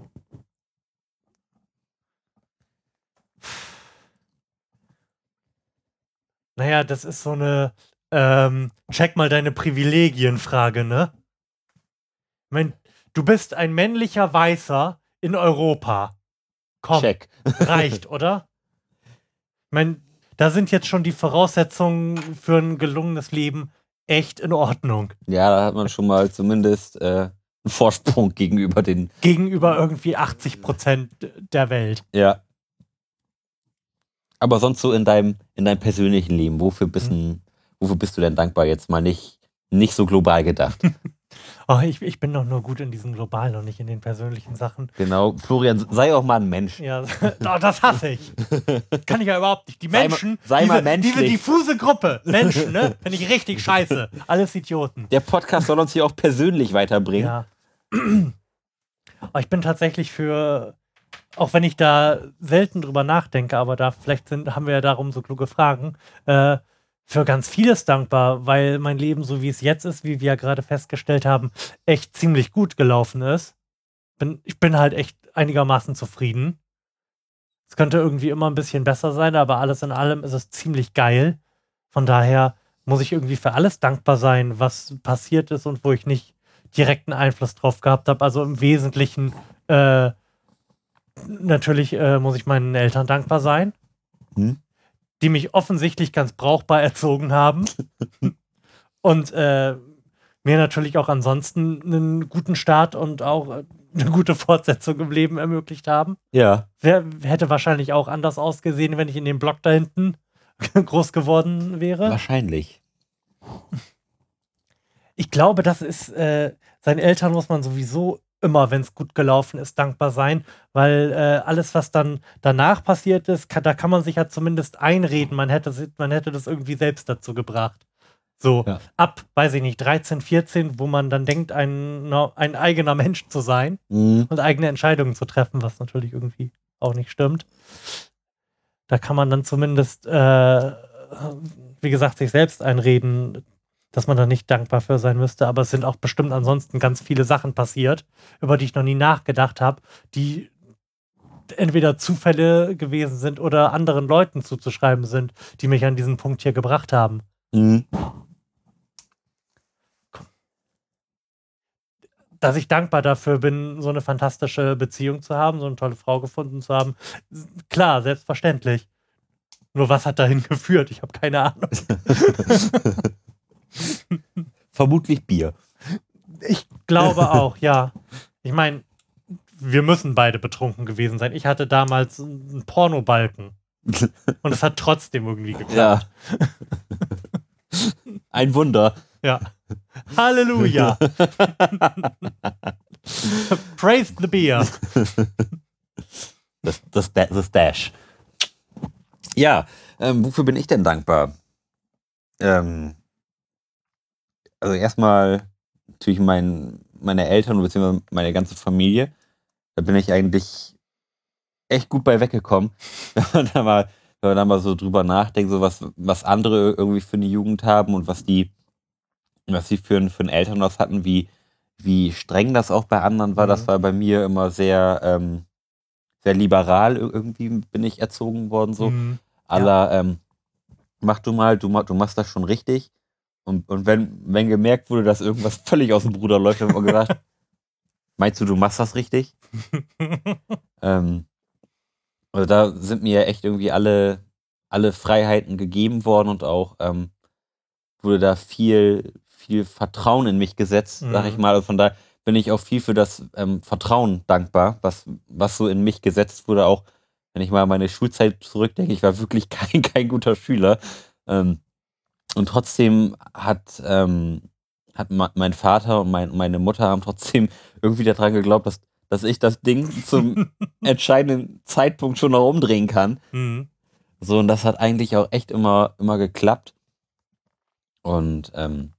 Naja, das ist so eine check mal deine Privilegien-Frage, ne? Ich meine, du bist ein männlicher Weißer in Europa. Komm, Check. reicht, oder? Ich meine, da sind jetzt schon die Voraussetzungen für ein gelungenes Leben echt in Ordnung. Ja, da hat man schon mal zumindest einen Vorsprung gegenüber den... Gegenüber irgendwie 80% der Welt. Ja. Aber sonst so in deinem persönlichen Leben, wofür bist du denn dankbar? Jetzt mal nicht so global gedacht. Oh, ich bin doch nur gut in diesen globalen und nicht in den persönlichen Sachen. Genau, Florian, sei auch mal ein Mensch. Ja, oh, das hasse ich. Kann ich ja überhaupt nicht. Die Menschen, sei mal menschlich. Diese diffuse Gruppe Menschen, ne, finde ich richtig scheiße. Alles Idioten. Der Podcast soll uns hier auch persönlich weiterbringen. Ja. Aber ich bin tatsächlich für, auch wenn ich da selten drüber nachdenke, aber da vielleicht haben wir ja darum so kluge Fragen, für ganz vieles dankbar, weil mein Leben, so wie es jetzt ist, wie wir ja gerade festgestellt haben, echt ziemlich gut gelaufen ist. Ich bin halt echt einigermaßen zufrieden. Es könnte irgendwie immer ein bisschen besser sein, aber alles in allem ist es ziemlich geil. Von daher muss ich irgendwie für alles dankbar sein, was passiert ist und wo ich nicht direkten Einfluss drauf gehabt habe. Also im Wesentlichen natürlich muss ich meinen Eltern dankbar sein, die mich offensichtlich ganz brauchbar erzogen haben und mir natürlich auch ansonsten einen guten Start und auch eine gute Fortsetzung im Leben ermöglicht haben. Ja. Hätte wahrscheinlich auch anders ausgesehen, wenn ich in dem Block da hinten groß geworden wäre. Wahrscheinlich. Ich glaube, das ist, seinen Eltern muss man sowieso immer, wenn es gut gelaufen ist, dankbar sein, weil alles, was dann danach passiert ist, da kann man sich ja zumindest einreden, man hätte das irgendwie selbst dazu gebracht. So, ab, weiß ich nicht, 13, 14, wo man dann denkt, ein eigener Mensch zu sein und eigene Entscheidungen zu treffen, was natürlich irgendwie auch nicht stimmt. Da kann man dann zumindest, wie gesagt, sich selbst einreden, dass man da nicht dankbar für sein müsste, aber es sind auch bestimmt ansonsten ganz viele Sachen passiert, über die ich noch nie nachgedacht habe, die entweder Zufälle gewesen sind oder anderen Leuten zuzuschreiben sind, die mich an diesen Punkt hier gebracht haben. Dass ich dankbar dafür bin, so eine fantastische Beziehung zu haben, so eine tolle Frau gefunden zu haben. Klar, selbstverständlich. Nur was hat dahin geführt? Ich habe keine Ahnung. Vermutlich Bier. Ich glaube auch, ja. Ich meine, wir müssen beide betrunken gewesen sein. Ich hatte damals einen Pornobalken. Und es hat trotzdem irgendwie geklappt. Ja. Ein Wunder. Ja. Halleluja. Praise the beer. Das Dash. Ja, wofür bin ich denn dankbar? Also erstmal natürlich meine Eltern bzw. meine ganze Familie. Da bin ich eigentlich echt gut bei weggekommen. Wenn man da mal so drüber nachdenkt, so was andere irgendwie für eine Jugend haben und was die für ein Elternhaus hatten, wie streng das auch bei anderen war. Das war bei mir immer sehr, sehr liberal irgendwie bin ich erzogen worden. So. Mach du mal, du machst das schon richtig. Und wenn gemerkt wurde, dass irgendwas völlig aus dem Ruder läuft, dann haben wir gesagt, meinst du machst das richtig? Also da sind mir echt irgendwie alle Freiheiten gegeben worden und auch wurde da viel Vertrauen in mich gesetzt, sag ich mal. Also von daher bin ich auch viel für das Vertrauen dankbar, was so in mich gesetzt wurde. Auch wenn ich mal an meine Schulzeit zurückdenke, ich war wirklich kein guter Schüler. Und trotzdem hat mein Vater und meine Mutter haben trotzdem irgendwie daran geglaubt, dass ich das Ding zum entscheidenden Zeitpunkt schon noch umdrehen kann. So, und das hat eigentlich auch echt immer geklappt. Und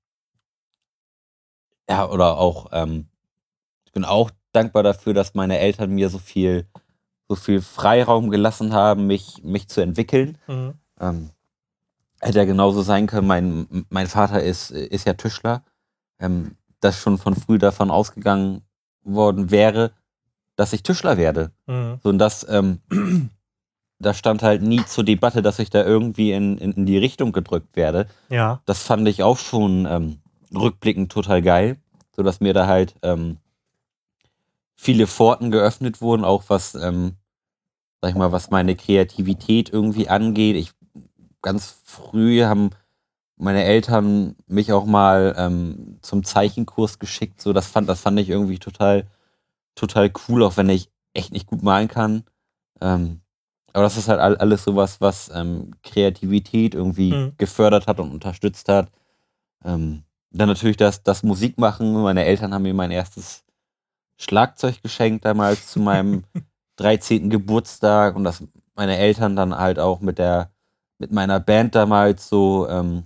oder auch, ich bin auch dankbar dafür, dass meine Eltern mir so viel Freiraum gelassen haben, mich zu entwickeln. Hätte ja genauso sein können, mein Vater ist ja Tischler, dass schon von früh davon ausgegangen worden wäre, dass ich Tischler werde. So, und das stand halt nie zur Debatte, dass ich da irgendwie in die Richtung gedrückt werde. Ja. Das fand ich auch schon rückblickend total geil, sodass mir da halt viele Pforten geöffnet wurden, auch was, sag ich mal, was meine Kreativität irgendwie angeht. Ganz früh haben meine Eltern mich auch mal zum Zeichenkurs geschickt. So, das fand ich irgendwie total cool, auch wenn ich echt nicht gut malen kann. Aber das ist halt alles sowas, was Kreativität irgendwie gefördert hat und unterstützt hat. Dann natürlich das Musikmachen. Meine Eltern haben mir mein erstes Schlagzeug geschenkt damals zu meinem 13. Geburtstag und dass meine Eltern dann halt auch mit meiner Band damals so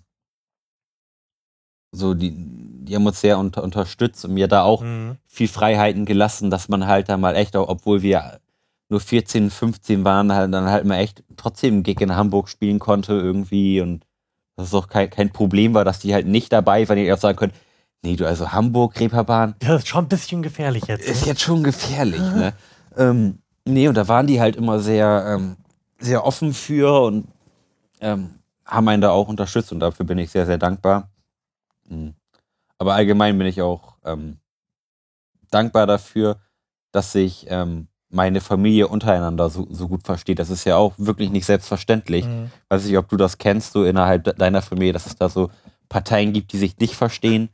die haben uns sehr unterstützt und mir da auch viel Freiheiten gelassen, dass man halt da mal echt, auch, obwohl wir nur 14, 15 waren, dann halt mal echt trotzdem einen Gig in Hamburg spielen konnte irgendwie und dass es auch kein Problem war, dass die halt nicht dabei waren, die auch sagen können, nee, du, also Hamburg, Reeperbahn. Das ist schon ein bisschen gefährlich jetzt. Ist jetzt schon gefährlich, ne? Nee, und da waren die halt immer sehr, sehr offen für und haben einen da auch unterstützt und dafür bin ich sehr, sehr dankbar. Aber allgemein bin ich auch dankbar dafür, dass sich meine Familie untereinander so gut versteht. Das ist ja auch wirklich nicht selbstverständlich. Weiß nicht, ob du das kennst, so innerhalb deiner Familie, dass es da so Parteien gibt, die sich nicht verstehen.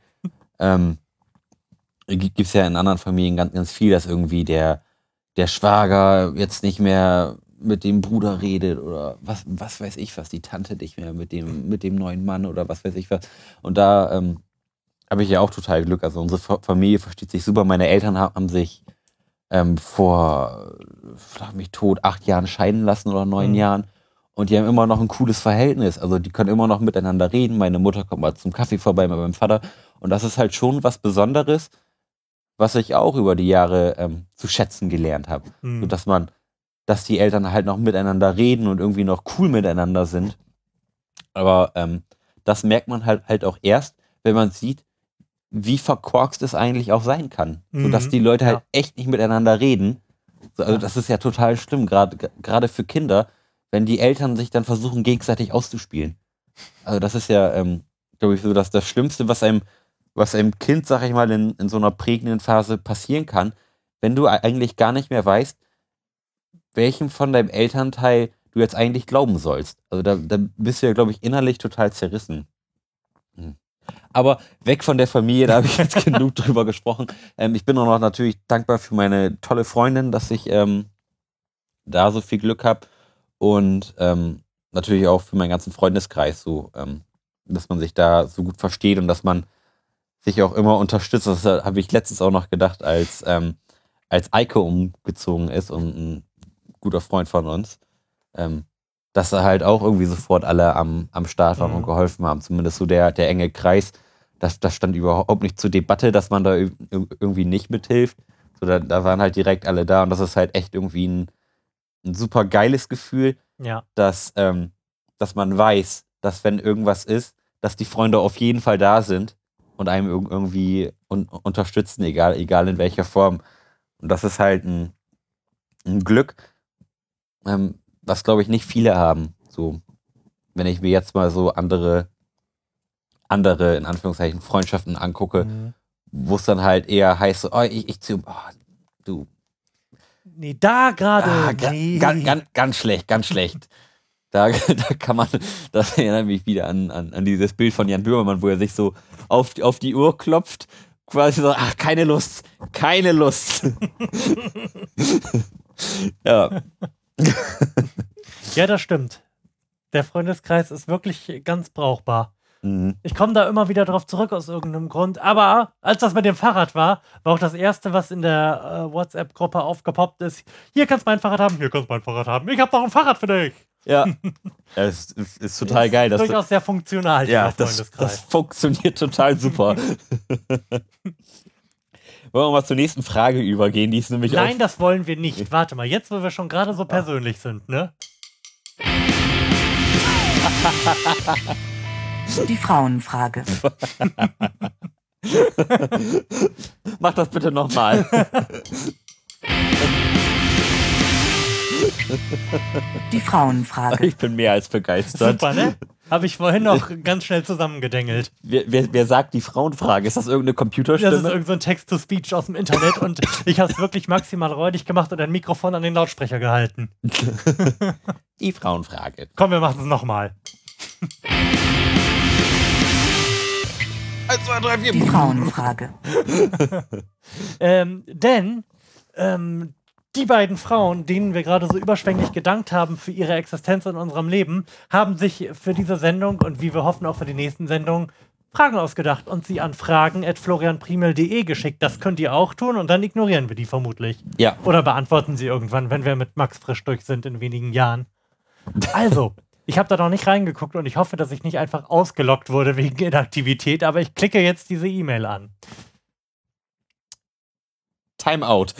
Gibt es ja in anderen Familien ganz, ganz viel, dass irgendwie der Schwager jetzt nicht mehr mit dem Bruder redet oder was weiß ich was, die Tante nicht mehr mit dem neuen Mann oder was weiß ich was. Und da habe ich ja auch total Glück. Also unsere Familie versteht sich super. Meine Eltern haben sich vor, schlag mich tot, 8 Jahren scheiden lassen oder 9 Jahren. Und die haben immer noch ein cooles Verhältnis. Also die können immer noch miteinander reden. Meine Mutter kommt mal zum Kaffee vorbei mit meinem Vater. Und das ist halt schon was Besonderes, was ich auch über die Jahre zu schätzen gelernt habe. So, dass die Eltern halt noch miteinander reden und irgendwie noch cool miteinander sind. Aber das merkt man halt auch erst, wenn man sieht, wie verkorkst es eigentlich auch sein kann. Sodass die Leute halt echt nicht miteinander reden. Also das ist ja total schlimm, gerade für Kinder, wenn die Eltern sich dann versuchen, gegenseitig auszuspielen. Also das ist ja, glaube ich, so dass das Schlimmste, was einem Kind, sag ich mal, in so einer prägenden Phase passieren kann, wenn du eigentlich gar nicht mehr weißt, welchem von deinem Elternteil du jetzt eigentlich glauben sollst. Also da bist du ja, glaube ich, innerlich total zerrissen. Aber weg von der Familie, da habe ich jetzt genug drüber gesprochen. Ich bin auch noch natürlich dankbar für meine tolle Freundin, dass ich da so viel Glück habe und natürlich auch für meinen ganzen Freundeskreis, so, dass man sich da so gut versteht und dass man sich auch immer unterstützt. Das habe ich letztens auch noch gedacht, als Eike umgezogen ist und ein guter Freund von uns, dass da halt auch irgendwie sofort alle am Start waren und geholfen haben. Zumindest so der enge Kreis. Das stand überhaupt nicht zur Debatte, dass man da irgendwie nicht mithilft. So, da waren halt direkt alle da und das ist halt echt irgendwie ein super geiles Gefühl, dass man weiß, dass wenn irgendwas ist, dass die Freunde auf jeden Fall da sind und einem irgendwie unterstützen, egal in welcher Form. Und das ist halt ein Glück, was, glaube ich, nicht viele haben. So, wenn ich mir jetzt mal so andere in Anführungszeichen Freundschaften angucke, wo es dann halt eher heißt, so, ich ziehe, du. Nee, da gerade. Ganz schlecht. Da kann man, das erinnert mich wieder an dieses Bild von Jan Böhmermann, wo er sich so auf die Uhr klopft, quasi so, ach, keine Lust. Ja. Ja, das stimmt. Der Freundeskreis ist wirklich ganz brauchbar. Ich komme da immer wieder drauf zurück aus irgendeinem Grund. Aber als das mit dem Fahrrad war auch das Erste, was in der WhatsApp-Gruppe aufgepoppt ist. Hier kannst du mein Fahrrad haben, hier kannst du mein Fahrrad haben. Ich habe noch ein Fahrrad für dich. Ja, das ist total geil. Das ist durchaus sehr funktional, dieser Freundeskreis. Das funktioniert total super. Wollen wir mal zur nächsten Frage übergehen? Die ist nämlich Nein, das wollen wir nicht. Warte mal, jetzt, wo wir schon gerade so persönlich sind, ne? Die Frauenfrage. Mach das bitte nochmal. Die Frauenfrage. Ich bin mehr als begeistert. Super, ne? Habe ich vorhin noch ganz schnell zusammengedengelt. Wer sagt die Frauenfrage? Ist das irgendeine Computerstimme? Das ist irgendein so Text-to-Speech aus dem Internet und ich habe es wirklich maximal räudig gemacht und ein Mikrofon an den Lautsprecher gehalten. Die Frauenfrage. Komm, wir machen es nochmal. 1, 2, 3, 4. Die Frauenfrage. Denn die beiden Frauen, denen wir gerade so überschwänglich gedankt haben für ihre Existenz in unserem Leben, haben sich für diese Sendung und wie wir hoffen auch für die nächsten Sendungen Fragen ausgedacht und sie an fragen@florianprimel.de geschickt. Das könnt ihr auch tun und dann ignorieren wir die vermutlich. Ja. Oder beantworten sie irgendwann, wenn wir mit Max frisch durch sind in wenigen Jahren. Also, ich habe da noch nicht reingeguckt und ich hoffe, dass ich nicht einfach ausgelockt wurde wegen Inaktivität, aber ich klicke jetzt diese E-Mail an. Timeout.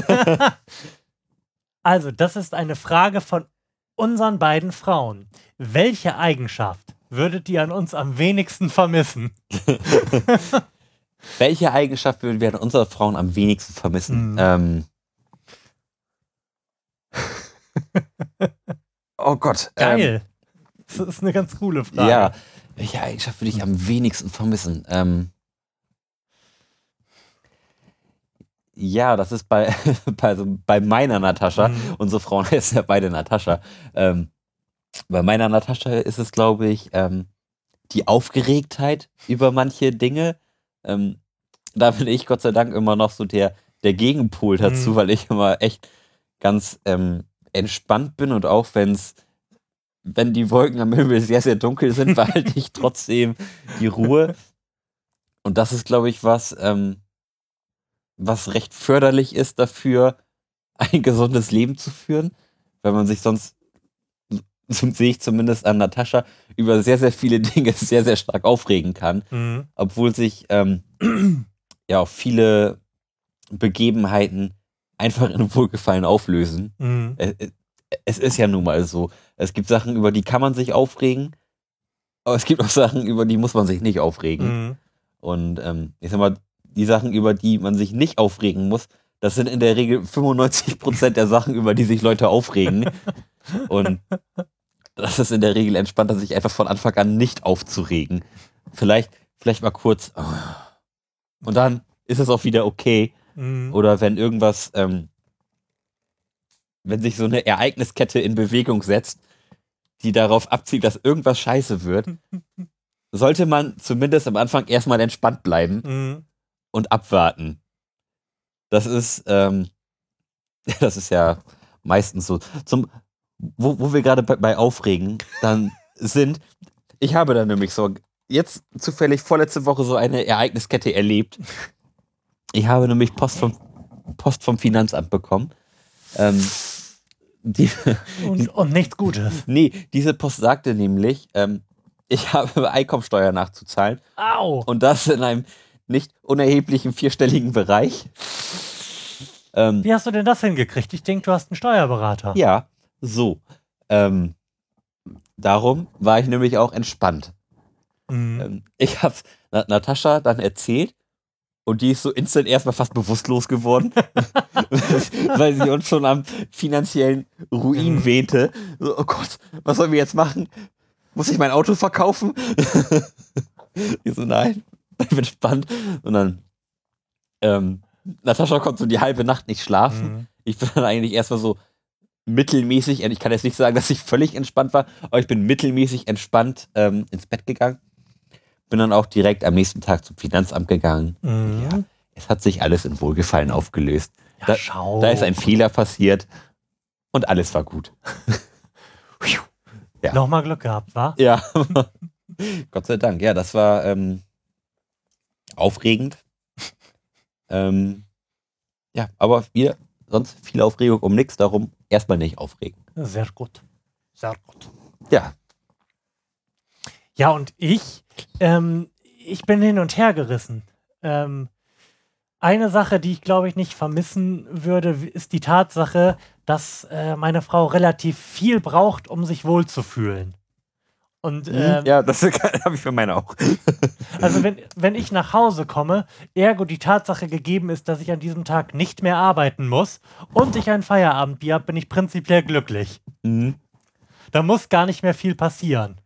Also, das ist eine Frage von unseren beiden Frauen. Welche Eigenschaft würdet ihr an uns am wenigsten vermissen? Welche Eigenschaft würden wir an unseren Frauen am wenigsten vermissen? Oh Gott. Geil. Das ist eine ganz coole Frage. Ja, welche Eigenschaft würde ich am wenigsten vermissen? Ja, das ist bei meiner Natascha. Unsere Frauen heißen ja beide Natascha. Bei meiner Natascha ist es, glaube ich, die Aufgeregtheit über manche Dinge. Da bin ich Gott sei Dank immer noch so der Gegenpol dazu, weil ich immer echt ganz entspannt bin und auch wenn die Wolken am Himmel sehr, sehr dunkel sind, behalte ich trotzdem die Ruhe. Und das ist, glaube ich, was recht förderlich ist dafür, ein gesundes Leben zu führen, weil man sich sonst, so sehe ich zumindest an Natascha, über sehr, sehr viele Dinge sehr, sehr stark aufregen kann, obwohl sich ja auch viele Begebenheiten einfach in Wohlgefallen auflösen. Es ist ja nun mal so. Es gibt Sachen, über die kann man sich aufregen, aber es gibt auch Sachen, über die muss man sich nicht aufregen. Und ich sag mal, die Sachen, über die man sich nicht aufregen muss, das sind in der Regel 95% der Sachen, über die sich Leute aufregen. Und das ist in der Regel entspannter, sich einfach von Anfang an nicht aufzuregen. Vielleicht mal kurz. Und dann ist es auch wieder okay. Oder wenn irgendwas, wenn sich so eine Ereigniskette in Bewegung setzt, die darauf abzielt, dass irgendwas scheiße wird, sollte man zumindest am Anfang erstmal entspannt bleiben und abwarten. Das ist ja meistens so. Wo wir gerade bei Aufregen dann sind, ich habe dann nämlich so jetzt zufällig vorletzte Woche so eine Ereigniskette erlebt. Ich habe nämlich Post vom Finanzamt bekommen. Und nichts Gutes. Nee, diese Post sagte nämlich, ich habe Einkommensteuer nachzuzahlen. Au! Und das in einem nicht unerheblichen vierstelligen Bereich. Wie hast du denn das hingekriegt? Ich denke, du hast einen Steuerberater. Ja, so. Darum war ich nämlich auch entspannt. Ich habe Natascha dann erzählt und die ist so instant erstmal fast bewusstlos geworden, weil sie uns schon am finanziellen Ruin wähnte. So, oh Gott, was sollen wir jetzt machen? Muss ich mein Auto verkaufen? Ich so, nein, ich bin entspannt. Und dann Natascha konnte so die halbe Nacht nicht schlafen. Ich bin dann eigentlich erstmal so mittelmäßig, ich kann jetzt nicht sagen, dass ich völlig entspannt war, aber ich bin mittelmäßig entspannt ins Bett gegangen. Bin dann auch direkt am nächsten Tag zum Finanzamt gegangen. Ja, es hat sich alles in Wohlgefallen aufgelöst. Ja, schau. Da ist ein Fehler passiert und alles war gut. Ja. Nochmal Glück gehabt, wa? Ja, Gott sei Dank. Ja, das war aufregend. Ja, aber sonst viel Aufregung um nichts, darum erstmal nicht aufregen. Sehr gut. Sehr gut. Ja. Ja, und ich bin hin und her gerissen. Eine Sache, die ich glaube ich nicht vermissen würde, ist die Tatsache, dass meine Frau relativ viel braucht, um sich wohlzufühlen. Und, ja, das habe ich für meine auch. Also wenn ich nach Hause komme, ergo die Tatsache gegeben ist, dass ich an diesem Tag nicht mehr arbeiten muss und ich ein Feierabendbier habe, bin ich prinzipiell glücklich. Da muss gar nicht mehr viel passieren.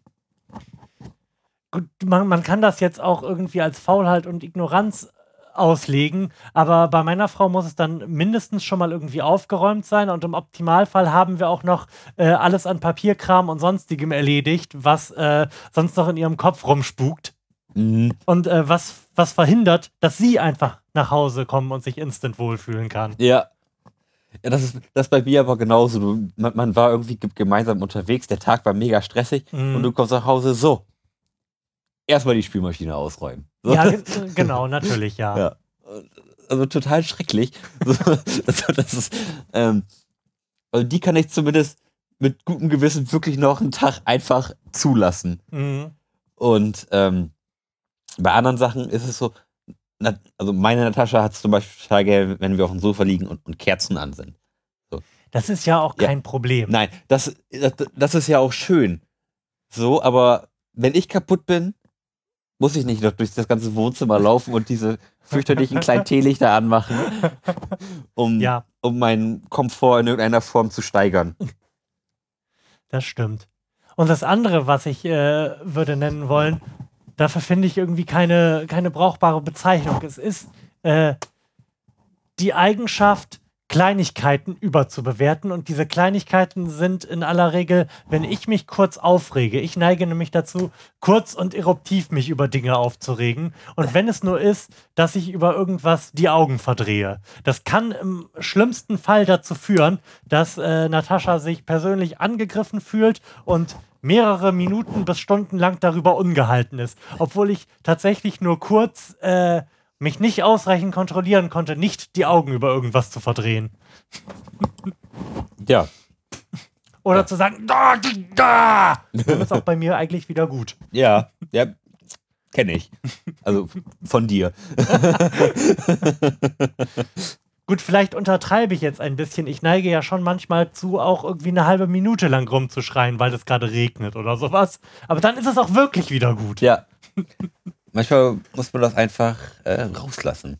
Gut, man kann das jetzt auch irgendwie als Faulheit und Ignoranz auslegen, aber bei meiner Frau muss es dann mindestens schon mal irgendwie aufgeräumt sein und im Optimalfall haben wir auch noch alles an Papierkram und sonstigem erledigt, was sonst noch in ihrem Kopf rumspukt und was verhindert, dass sie einfach nach Hause kommen und sich instant wohlfühlen kann. Ja, das ist bei mir aber genauso. Man war irgendwie gemeinsam unterwegs, der Tag war mega stressig und du kommst nach Hause, so, erstmal die Spülmaschine ausräumen. So. Ja, genau, natürlich, ja. Also total schrecklich. Das ist, also die kann ich zumindest mit gutem Gewissen wirklich noch einen Tag einfach zulassen. Und bei anderen Sachen ist es so, also meine Natascha hat es zum Beispiel total gerne, wenn wir auf dem Sofa liegen und Kerzen an sind. So. Das ist ja auch kein Problem. Nein, das ist ja auch schön. So, aber wenn ich kaputt bin, muss ich nicht noch durch das ganze Wohnzimmer laufen und diese fürchterlichen kleinen Teelichter anmachen, um meinen Komfort in irgendeiner Form zu steigern. Das stimmt. Und das andere, was ich würde nennen wollen, dafür finde ich irgendwie keine brauchbare Bezeichnung. Es ist die Eigenschaft, Kleinigkeiten überzubewerten. Und diese Kleinigkeiten sind in aller Regel, wenn ich mich kurz aufrege. Ich neige nämlich dazu, kurz und eruptiv mich über Dinge aufzuregen. Und wenn es nur ist, dass ich über irgendwas die Augen verdrehe. Das kann im schlimmsten Fall dazu führen, dass Natascha sich persönlich angegriffen fühlt und mehrere Minuten bis Stunden lang darüber ungehalten ist. Obwohl ich tatsächlich nur kurz mich nicht ausreichend kontrollieren konnte, nicht die Augen über irgendwas zu verdrehen. Ja. Oder zu sagen, da. Dann ist auch bei mir eigentlich wieder gut. Ja, kenne ich. Also von dir. Gut, vielleicht untertreibe ich jetzt ein bisschen. Ich neige ja schon manchmal zu, auch irgendwie eine halbe Minute lang rumzuschreien, weil es gerade regnet oder sowas. Aber dann ist es auch wirklich wieder gut. Ja. Manchmal muss man das einfach rauslassen.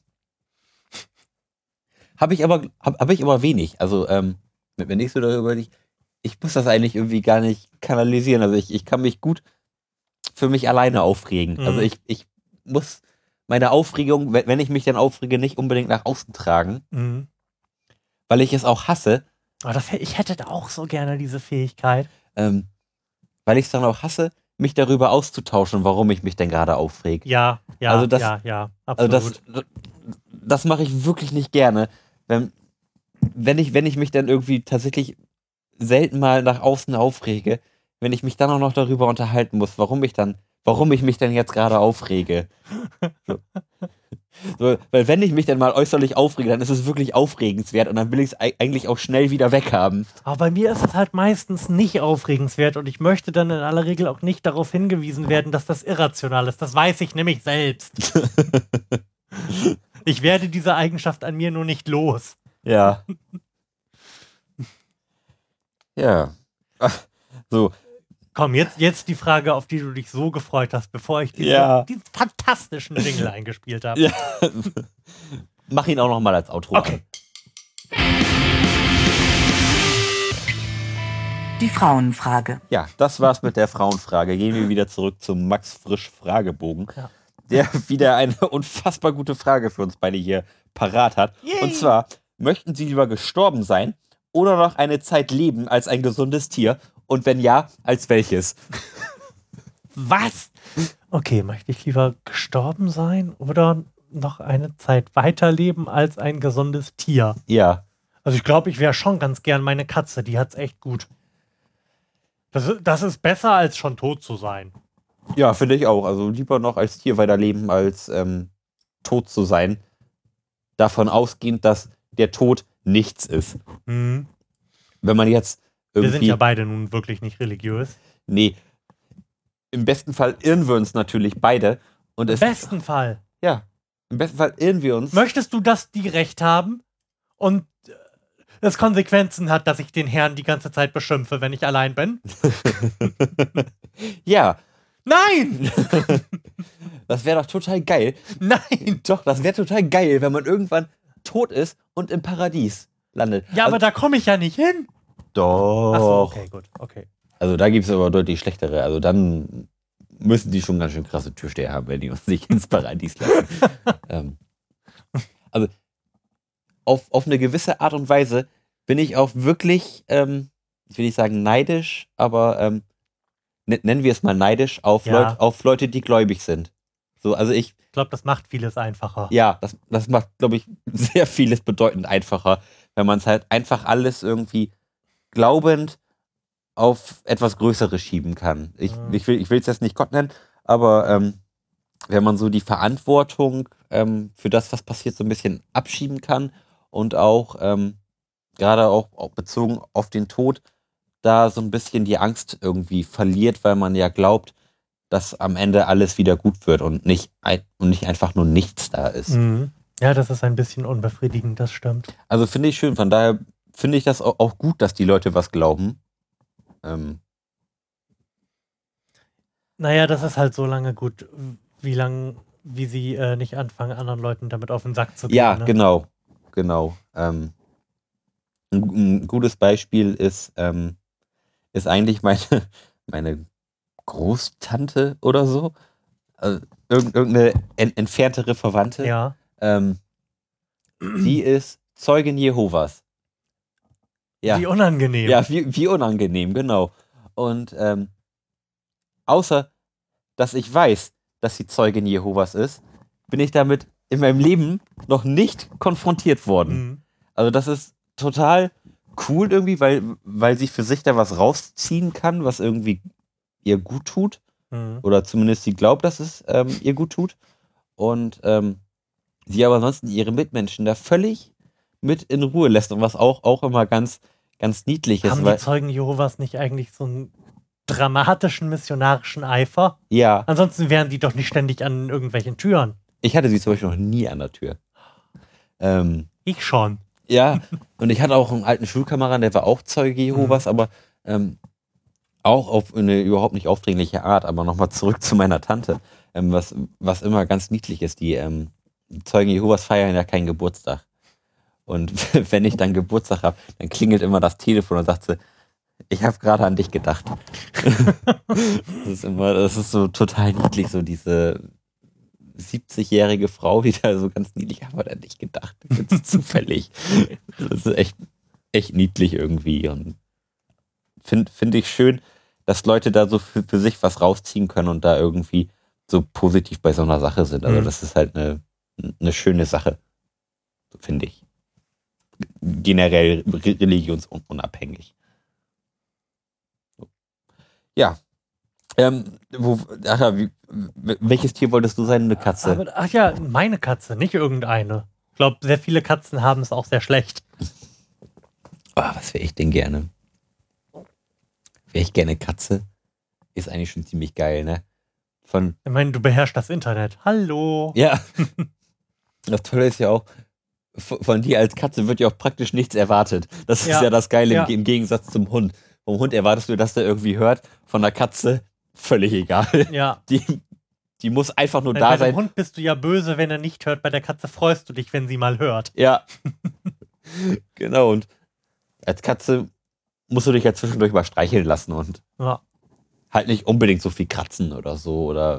Habe ich aber wenig. Also, wenn ich so darüber nicht, ich muss das eigentlich irgendwie gar nicht kanalisieren. Also ich kann mich gut für mich alleine aufregen. Also ich muss meine Aufregung, wenn ich mich dann aufrege, nicht unbedingt nach außen tragen. Weil ich es auch hasse. Aber ich hätte da auch so gerne diese Fähigkeit. Weil ich es dann auch hasse, mich darüber auszutauschen, warum ich mich denn gerade aufreg. Ja, also das, absolut. Also das mache ich wirklich nicht gerne. Wenn ich mich dann irgendwie tatsächlich selten mal nach außen aufrege, wenn ich mich dann auch noch darüber unterhalten muss, warum ich mich denn jetzt gerade aufrege. So, weil wenn ich mich dann mal äußerlich aufrege, dann ist es wirklich aufregenswert und dann will ich es eigentlich auch schnell wieder weghaben. Aber bei mir ist es halt meistens nicht aufregenswert und ich möchte dann in aller Regel auch nicht darauf hingewiesen werden, dass das irrational ist. Das weiß ich nämlich selbst. Ich werde diese Eigenschaft an mir nur nicht los. Ja. Ja. Ach, so. Komm, jetzt die Frage, auf die du dich so gefreut hast, bevor ich diesen fantastischen Jingle eingespielt habe. Ja. Mach ihn auch noch mal als Outro. Okay. Die Frauenfrage. Ja, das war's mit der Frauenfrage. Gehen wir wieder zurück zum Max Frisch Fragebogen, der wieder eine unfassbar gute Frage für uns beide hier parat hat. Yay. Und zwar, möchten Sie lieber gestorben sein oder noch eine Zeit leben als ein gesundes Tier? Und wenn ja, als welches? Was? Okay, möchte ich lieber gestorben sein oder noch eine Zeit weiterleben als ein gesundes Tier? Ja. Also ich glaube, ich wäre schon ganz gern meine Katze, die hat's echt gut. Das ist besser, als schon tot zu sein. Ja, finde ich auch. Also lieber noch als Tier weiterleben, als tot zu sein. Davon ausgehend, dass der Tod nichts ist. Mhm. Wenn man jetzt irgendwie... Wir sind ja beide nun wirklich nicht religiös. Nee. Im besten Fall irren wir uns natürlich beide. Und Im besten Fall? Ja. Im besten Fall irren wir uns. Möchtest du, dass die Recht haben und es Konsequenzen hat, dass ich den Herrn die ganze Zeit beschimpfe, wenn ich allein bin? Ja. Nein! Das wäre doch total geil. Nein! Doch, das wäre total geil, wenn man irgendwann tot ist und im Paradies landet. Ja, aber da komme ich ja nicht hin. Doch. Achso, okay, gut. Okay. Also da gibt es aber deutlich schlechtere. Also dann müssen die schon ganz schön krasse Türsteher haben, wenn die uns nicht ins Paradies lassen. Also auf eine gewisse Art und Weise bin ich auch wirklich, ich will nicht sagen neidisch, aber nennen wir es mal neidisch auf Leute, die gläubig sind. So, also ich glaube, das macht vieles einfacher. Ja, das macht, glaube ich, sehr vieles bedeutend einfacher, wenn man es halt einfach alles irgendwie glaubend auf etwas Größeres schieben kann. Ich will es jetzt nicht Gott nennen, aber wenn man so die Verantwortung für das, was passiert, so ein bisschen abschieben kann und auch gerade auch bezogen auf den Tod, da so ein bisschen die Angst irgendwie verliert, weil man ja glaubt, dass am Ende alles wieder gut wird und nicht einfach nur nichts da ist. Mhm. Ja, das ist ein bisschen unbefriedigend, das stimmt. Also finde ich schön, von daher finde ich das auch gut, dass die Leute was glauben. Naja, das ist halt so lange gut, wie sie nicht anfangen, anderen Leuten damit auf den Sack zu gehen. Ja, ne? genau. Ein gutes Beispiel ist eigentlich meine Großtante oder so. Also irgendeine entferntere Verwandte. Ja. Die ist Zeugin Jehovas. Ja. Wie unangenehm. Ja, wie unangenehm, genau. Und außer, dass ich weiß, dass sie Zeugin Jehovas ist, bin ich damit in meinem Leben noch nicht konfrontiert worden. Mhm. Also das ist total cool irgendwie, weil sie für sich da was rausziehen kann, was irgendwie ihr gut tut. Mhm. Oder zumindest sie glaubt, dass es ihr gut tut. Und sie aber ansonsten ihre Mitmenschen da völlig mit in Ruhe lässt. Und was auch immer ganz, ganz niedlich ist. Haben die Zeugen Jehovas nicht eigentlich so einen dramatischen missionarischen Eifer? Ja. Ansonsten wären die doch nicht ständig an irgendwelchen Türen. Ich hatte sie zum Beispiel noch nie an der Tür. Ich schon. Ja, und ich hatte auch einen alten Schulkameraden, der war auch Zeuge Jehovas, aber auch auf eine überhaupt nicht aufdringliche Art. Aber nochmal zurück zu meiner Tante, was immer ganz niedlich ist. Die Zeugen Jehovas feiern ja keinen Geburtstag. Und wenn ich dann Geburtstag habe, dann klingelt immer das Telefon und sagt sie, ich habe gerade an dich gedacht. Das ist so total niedlich, so diese 70-jährige Frau, die da so ganz niedlich, ich habe an dich gedacht. Jetzt zufällig. Das ist echt niedlich irgendwie. Und finde ich schön, dass Leute da so für sich was rausziehen können und da irgendwie so positiv bei so einer Sache sind. Also das ist halt eine schöne Sache, finde ich. Generell religionsunabhängig. Ja. Welches Tier wolltest du sein? Eine Katze? Ach ja, meine Katze, nicht irgendeine. Ich glaube, sehr viele Katzen haben es auch sehr schlecht. Was wäre ich denn gerne? Wäre ich gerne Katze? Ist eigentlich schon ziemlich geil, ne? Ich meine, du beherrschst das Internet. Hallo. Ja. Das Tolle ist ja auch, von dir als Katze wird ja auch praktisch nichts erwartet. Das ist ja das Geile im Gegensatz zum Hund. Vom Hund erwartest du, dass der irgendwie hört. Von der Katze völlig egal. Ja. Die muss einfach nur da sein. Bei dem Hund bist du ja böse, wenn er nicht hört. Bei der Katze freust du dich, wenn sie mal hört. Ja. Genau. Und als Katze musst du dich ja zwischendurch mal streicheln lassen und halt nicht unbedingt so viel kratzen oder so. Oder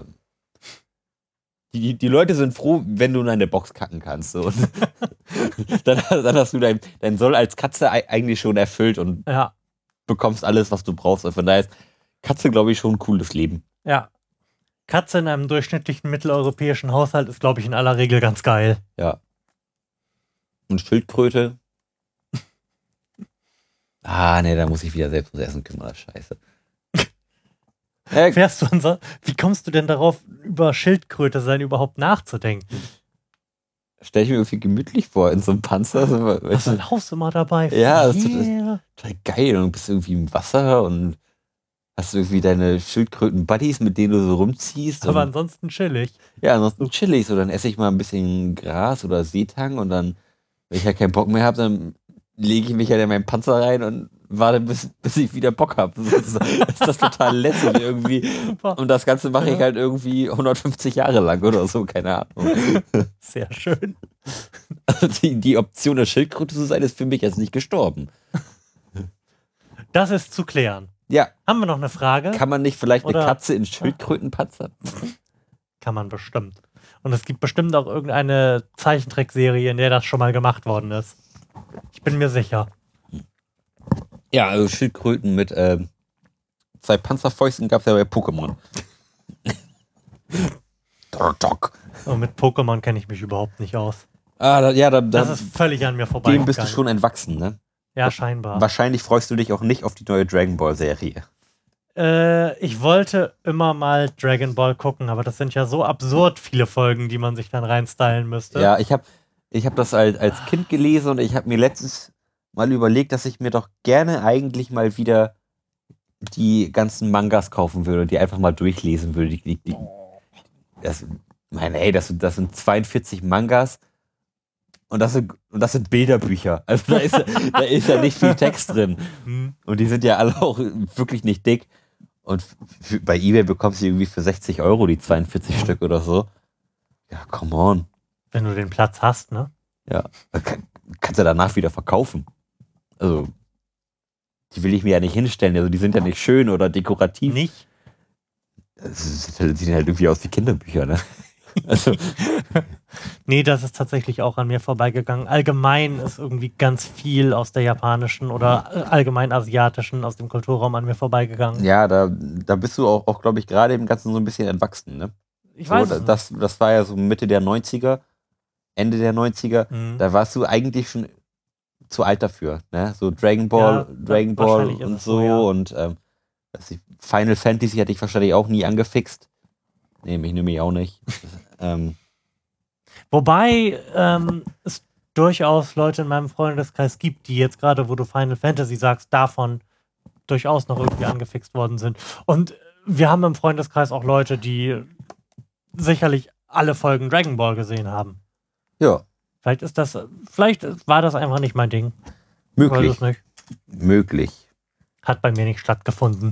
die Leute sind froh, wenn du in eine Box kacken kannst. So. Und dann hast du dein Soll als Katze eigentlich schon erfüllt und bekommst alles, was du brauchst. Und von daher ist Katze, glaube ich, schon ein cooles Leben. Ja. Katze in einem durchschnittlichen mitteleuropäischen Haushalt ist, glaube ich, in aller Regel ganz geil. Ja. Und Schildkröte? Nee, da muss ich wieder selbst ums Essen kümmern. Scheiße. Wie kommst du denn darauf, über Schildkröte sein überhaupt nachzudenken? Stell ich mir irgendwie gemütlich vor, in so einem Panzer. Hast du ein Haus immer dabei? Ja, das ist total geil. Und du bist irgendwie im Wasser und hast irgendwie deine Schildkröten-Buddies, mit denen du so rumziehst. Aber ansonsten chillig. Ja, ansonsten chillig. So, dann esse ich mal ein bisschen Gras oder Seetang und dann, wenn ich ja keinen Bock mehr habe, dann lege ich mich halt in meinen Panzer rein und warte, bis ich wieder Bock habe. Das ist total lässig irgendwie. Super. Und das Ganze mache ich halt irgendwie 150 Jahre lang oder so, keine Ahnung. Sehr schön. Also die Option, der Schildkröte zu sein, ist für mich jetzt nicht gestorben. Das ist zu klären. Ja. Haben wir noch eine Frage? Kann man nicht vielleicht eine Katze in Schildkrötenpanzer? Kann man bestimmt. Und es gibt bestimmt auch irgendeine Zeichentrickserie, in der das schon mal gemacht worden ist. Ich bin mir sicher. Ja, also Schildkröten mit 2 Panzerfäusten gab es ja bei Pokémon. Und mit Pokémon kenne ich mich überhaupt nicht aus. Das ist völlig an mir vorbei. Dem bist du schon entwachsen, ne? Ja, scheinbar. Wahrscheinlich freust du dich auch nicht auf die neue Dragon Ball Serie. Ich wollte immer mal Dragon Ball gucken, aber das sind ja so absurd viele Folgen, die man sich dann reinstylen müsste. Ja, ich hab das als Kind gelesen und ich habe mir letztens mal überlegt, dass ich mir doch gerne eigentlich mal wieder die ganzen Mangas kaufen würde und die einfach mal durchlesen würde. Das sind 42 Mangas und das sind Bilderbücher. Also da ist ja nicht viel Text drin. Und die sind ja alle auch wirklich nicht dick. Und bei eBay bekommst du irgendwie für 60 € die 42 Stück oder so. Ja, come on. Wenn du den Platz hast, ne? Ja, kannst du danach wieder verkaufen. Also, die will ich mir ja nicht hinstellen. Also die sind ja nicht schön oder dekorativ. Nicht? Das sieht halt irgendwie aus wie Kinderbücher, ne? Also. Nee, das ist tatsächlich auch an mir vorbeigegangen. Allgemein ist irgendwie ganz viel aus der japanischen oder allgemein asiatischen, aus dem Kulturraum an mir vorbeigegangen. Ja, da bist du auch glaube ich, gerade im Ganzen so ein bisschen entwachsen, ne? Ich weiß es nicht. Das war ja so Mitte der 90er, Ende der 90er. Mhm. Da warst du eigentlich schon zu alt dafür, ne? So Dragon Ball und so. Ja. Und Final Fantasy hatte ich wahrscheinlich auch nie angefixt. Nee, mich nämlich auch nicht. Wobei es durchaus Leute in meinem Freundeskreis gibt, die jetzt gerade, wo du Final Fantasy sagst, davon durchaus noch irgendwie angefixt worden sind. Und wir haben im Freundeskreis auch Leute, die sicherlich alle Folgen Dragon Ball gesehen haben. Ja. Vielleicht war das einfach nicht mein Ding. Möglich. Ich weiß es nicht. Möglich. Hat bei mir nicht stattgefunden.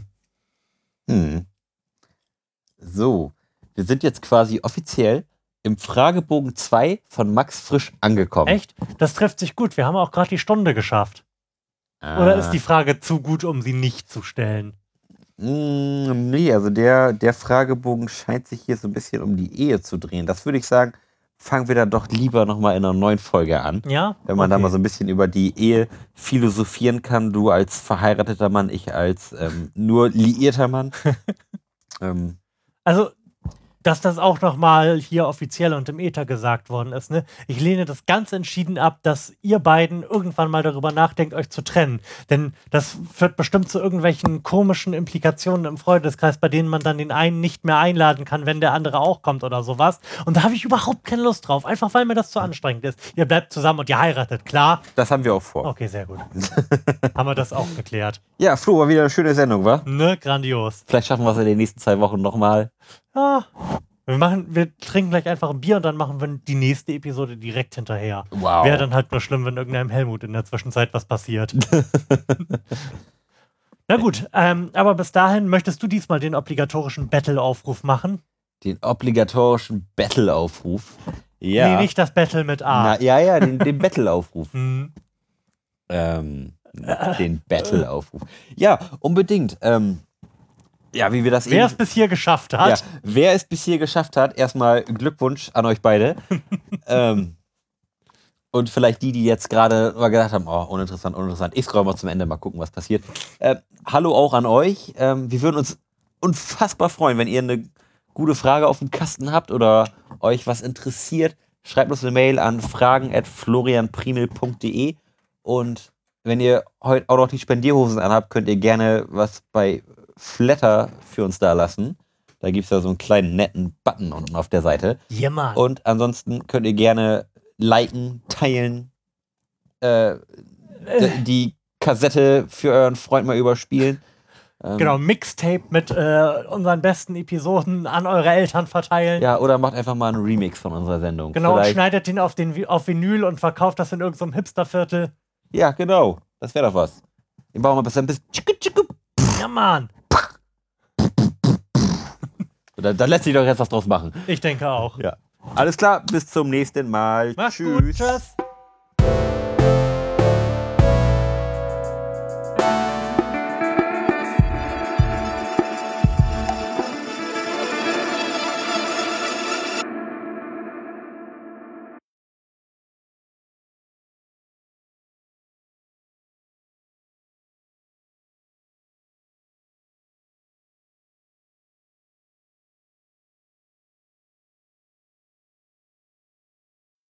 So, wir sind jetzt quasi offiziell im Fragebogen 2 von Max Frisch angekommen. Echt? Das trifft sich gut. Wir haben auch gerade die Stunde geschafft. Oder ist die Frage zu gut, um sie nicht zu stellen? Nee, also der Fragebogen scheint sich hier so ein bisschen um die Ehe zu drehen. Das würde ich sagen, fangen wir dann doch lieber nochmal in einer neuen Folge an. Ja? Wenn man da mal so ein bisschen über die Ehe philosophieren kann. Du als verheirateter Mann, ich als nur liierter Mann. Also, dass das auch nochmal hier offiziell und im Äther gesagt worden ist, ne? Ich lehne das ganz entschieden ab, dass ihr beiden irgendwann mal darüber nachdenkt, euch zu trennen. Denn das führt bestimmt zu irgendwelchen komischen Implikationen im Freundeskreis, bei denen man dann den einen nicht mehr einladen kann, wenn der andere auch kommt oder sowas. Und da habe ich überhaupt keine Lust drauf, einfach weil mir das zu anstrengend ist. Ihr bleibt zusammen und ihr heiratet, klar? Das haben wir auch vor. Okay, sehr gut. Haben wir das auch geklärt. Ja, Flo, war wieder eine schöne Sendung, wa? Ne, grandios. Vielleicht schaffen wir es in den nächsten 2 Wochen nochmal. Ja. Wir trinken gleich einfach ein Bier und dann machen wir die nächste Episode direkt hinterher. Wow. Wäre dann halt nur schlimm, wenn irgendeinem Helmut in der Zwischenzeit was passiert. Na gut, aber bis dahin möchtest du diesmal den obligatorischen Battle-Aufruf machen? Den obligatorischen Battle-Aufruf? Ja. Nee, nicht das Battle mit A. Ja, den Battle-Aufruf. Hm. Den Battle-Aufruf. Ja, unbedingt. Ja, wie wir das Wer es bis hier geschafft hat. Ja, wer es bis hier geschafft hat, erstmal Glückwunsch an euch beide. Und vielleicht die jetzt gerade mal gedacht haben, oh, uninteressant. Ich scroll mal zum Ende, mal gucken, was passiert. Hallo auch an euch. Wir würden uns unfassbar freuen, wenn ihr eine gute Frage auf dem Kasten habt oder euch was interessiert. Schreibt uns eine Mail an fragen@florianprimel.de und wenn ihr heute auch noch die Spendierhosen anhabt, könnt ihr gerne was bei Flatter für uns da lassen. Da gibt es ja so einen kleinen netten Button unten auf der Seite. Ja, Mann. Und ansonsten könnt ihr gerne liken, teilen, die Kassette für euren Freund mal überspielen. Genau, Mixtape mit unseren besten Episoden an eure Eltern verteilen. Ja, oder macht einfach mal einen Remix von unserer Sendung. Genau, und schneidet den auf Vinyl und verkauft das in irgendeinem Hipsterviertel. Ja, genau. Das wäre doch was. Den bauen wir bis ein bisschen. Ja, Mann. Da lässt sich doch jetzt was draus machen. Ich denke auch. Ja. Alles klar, bis zum nächsten Mal. Mach's gut, tschüss.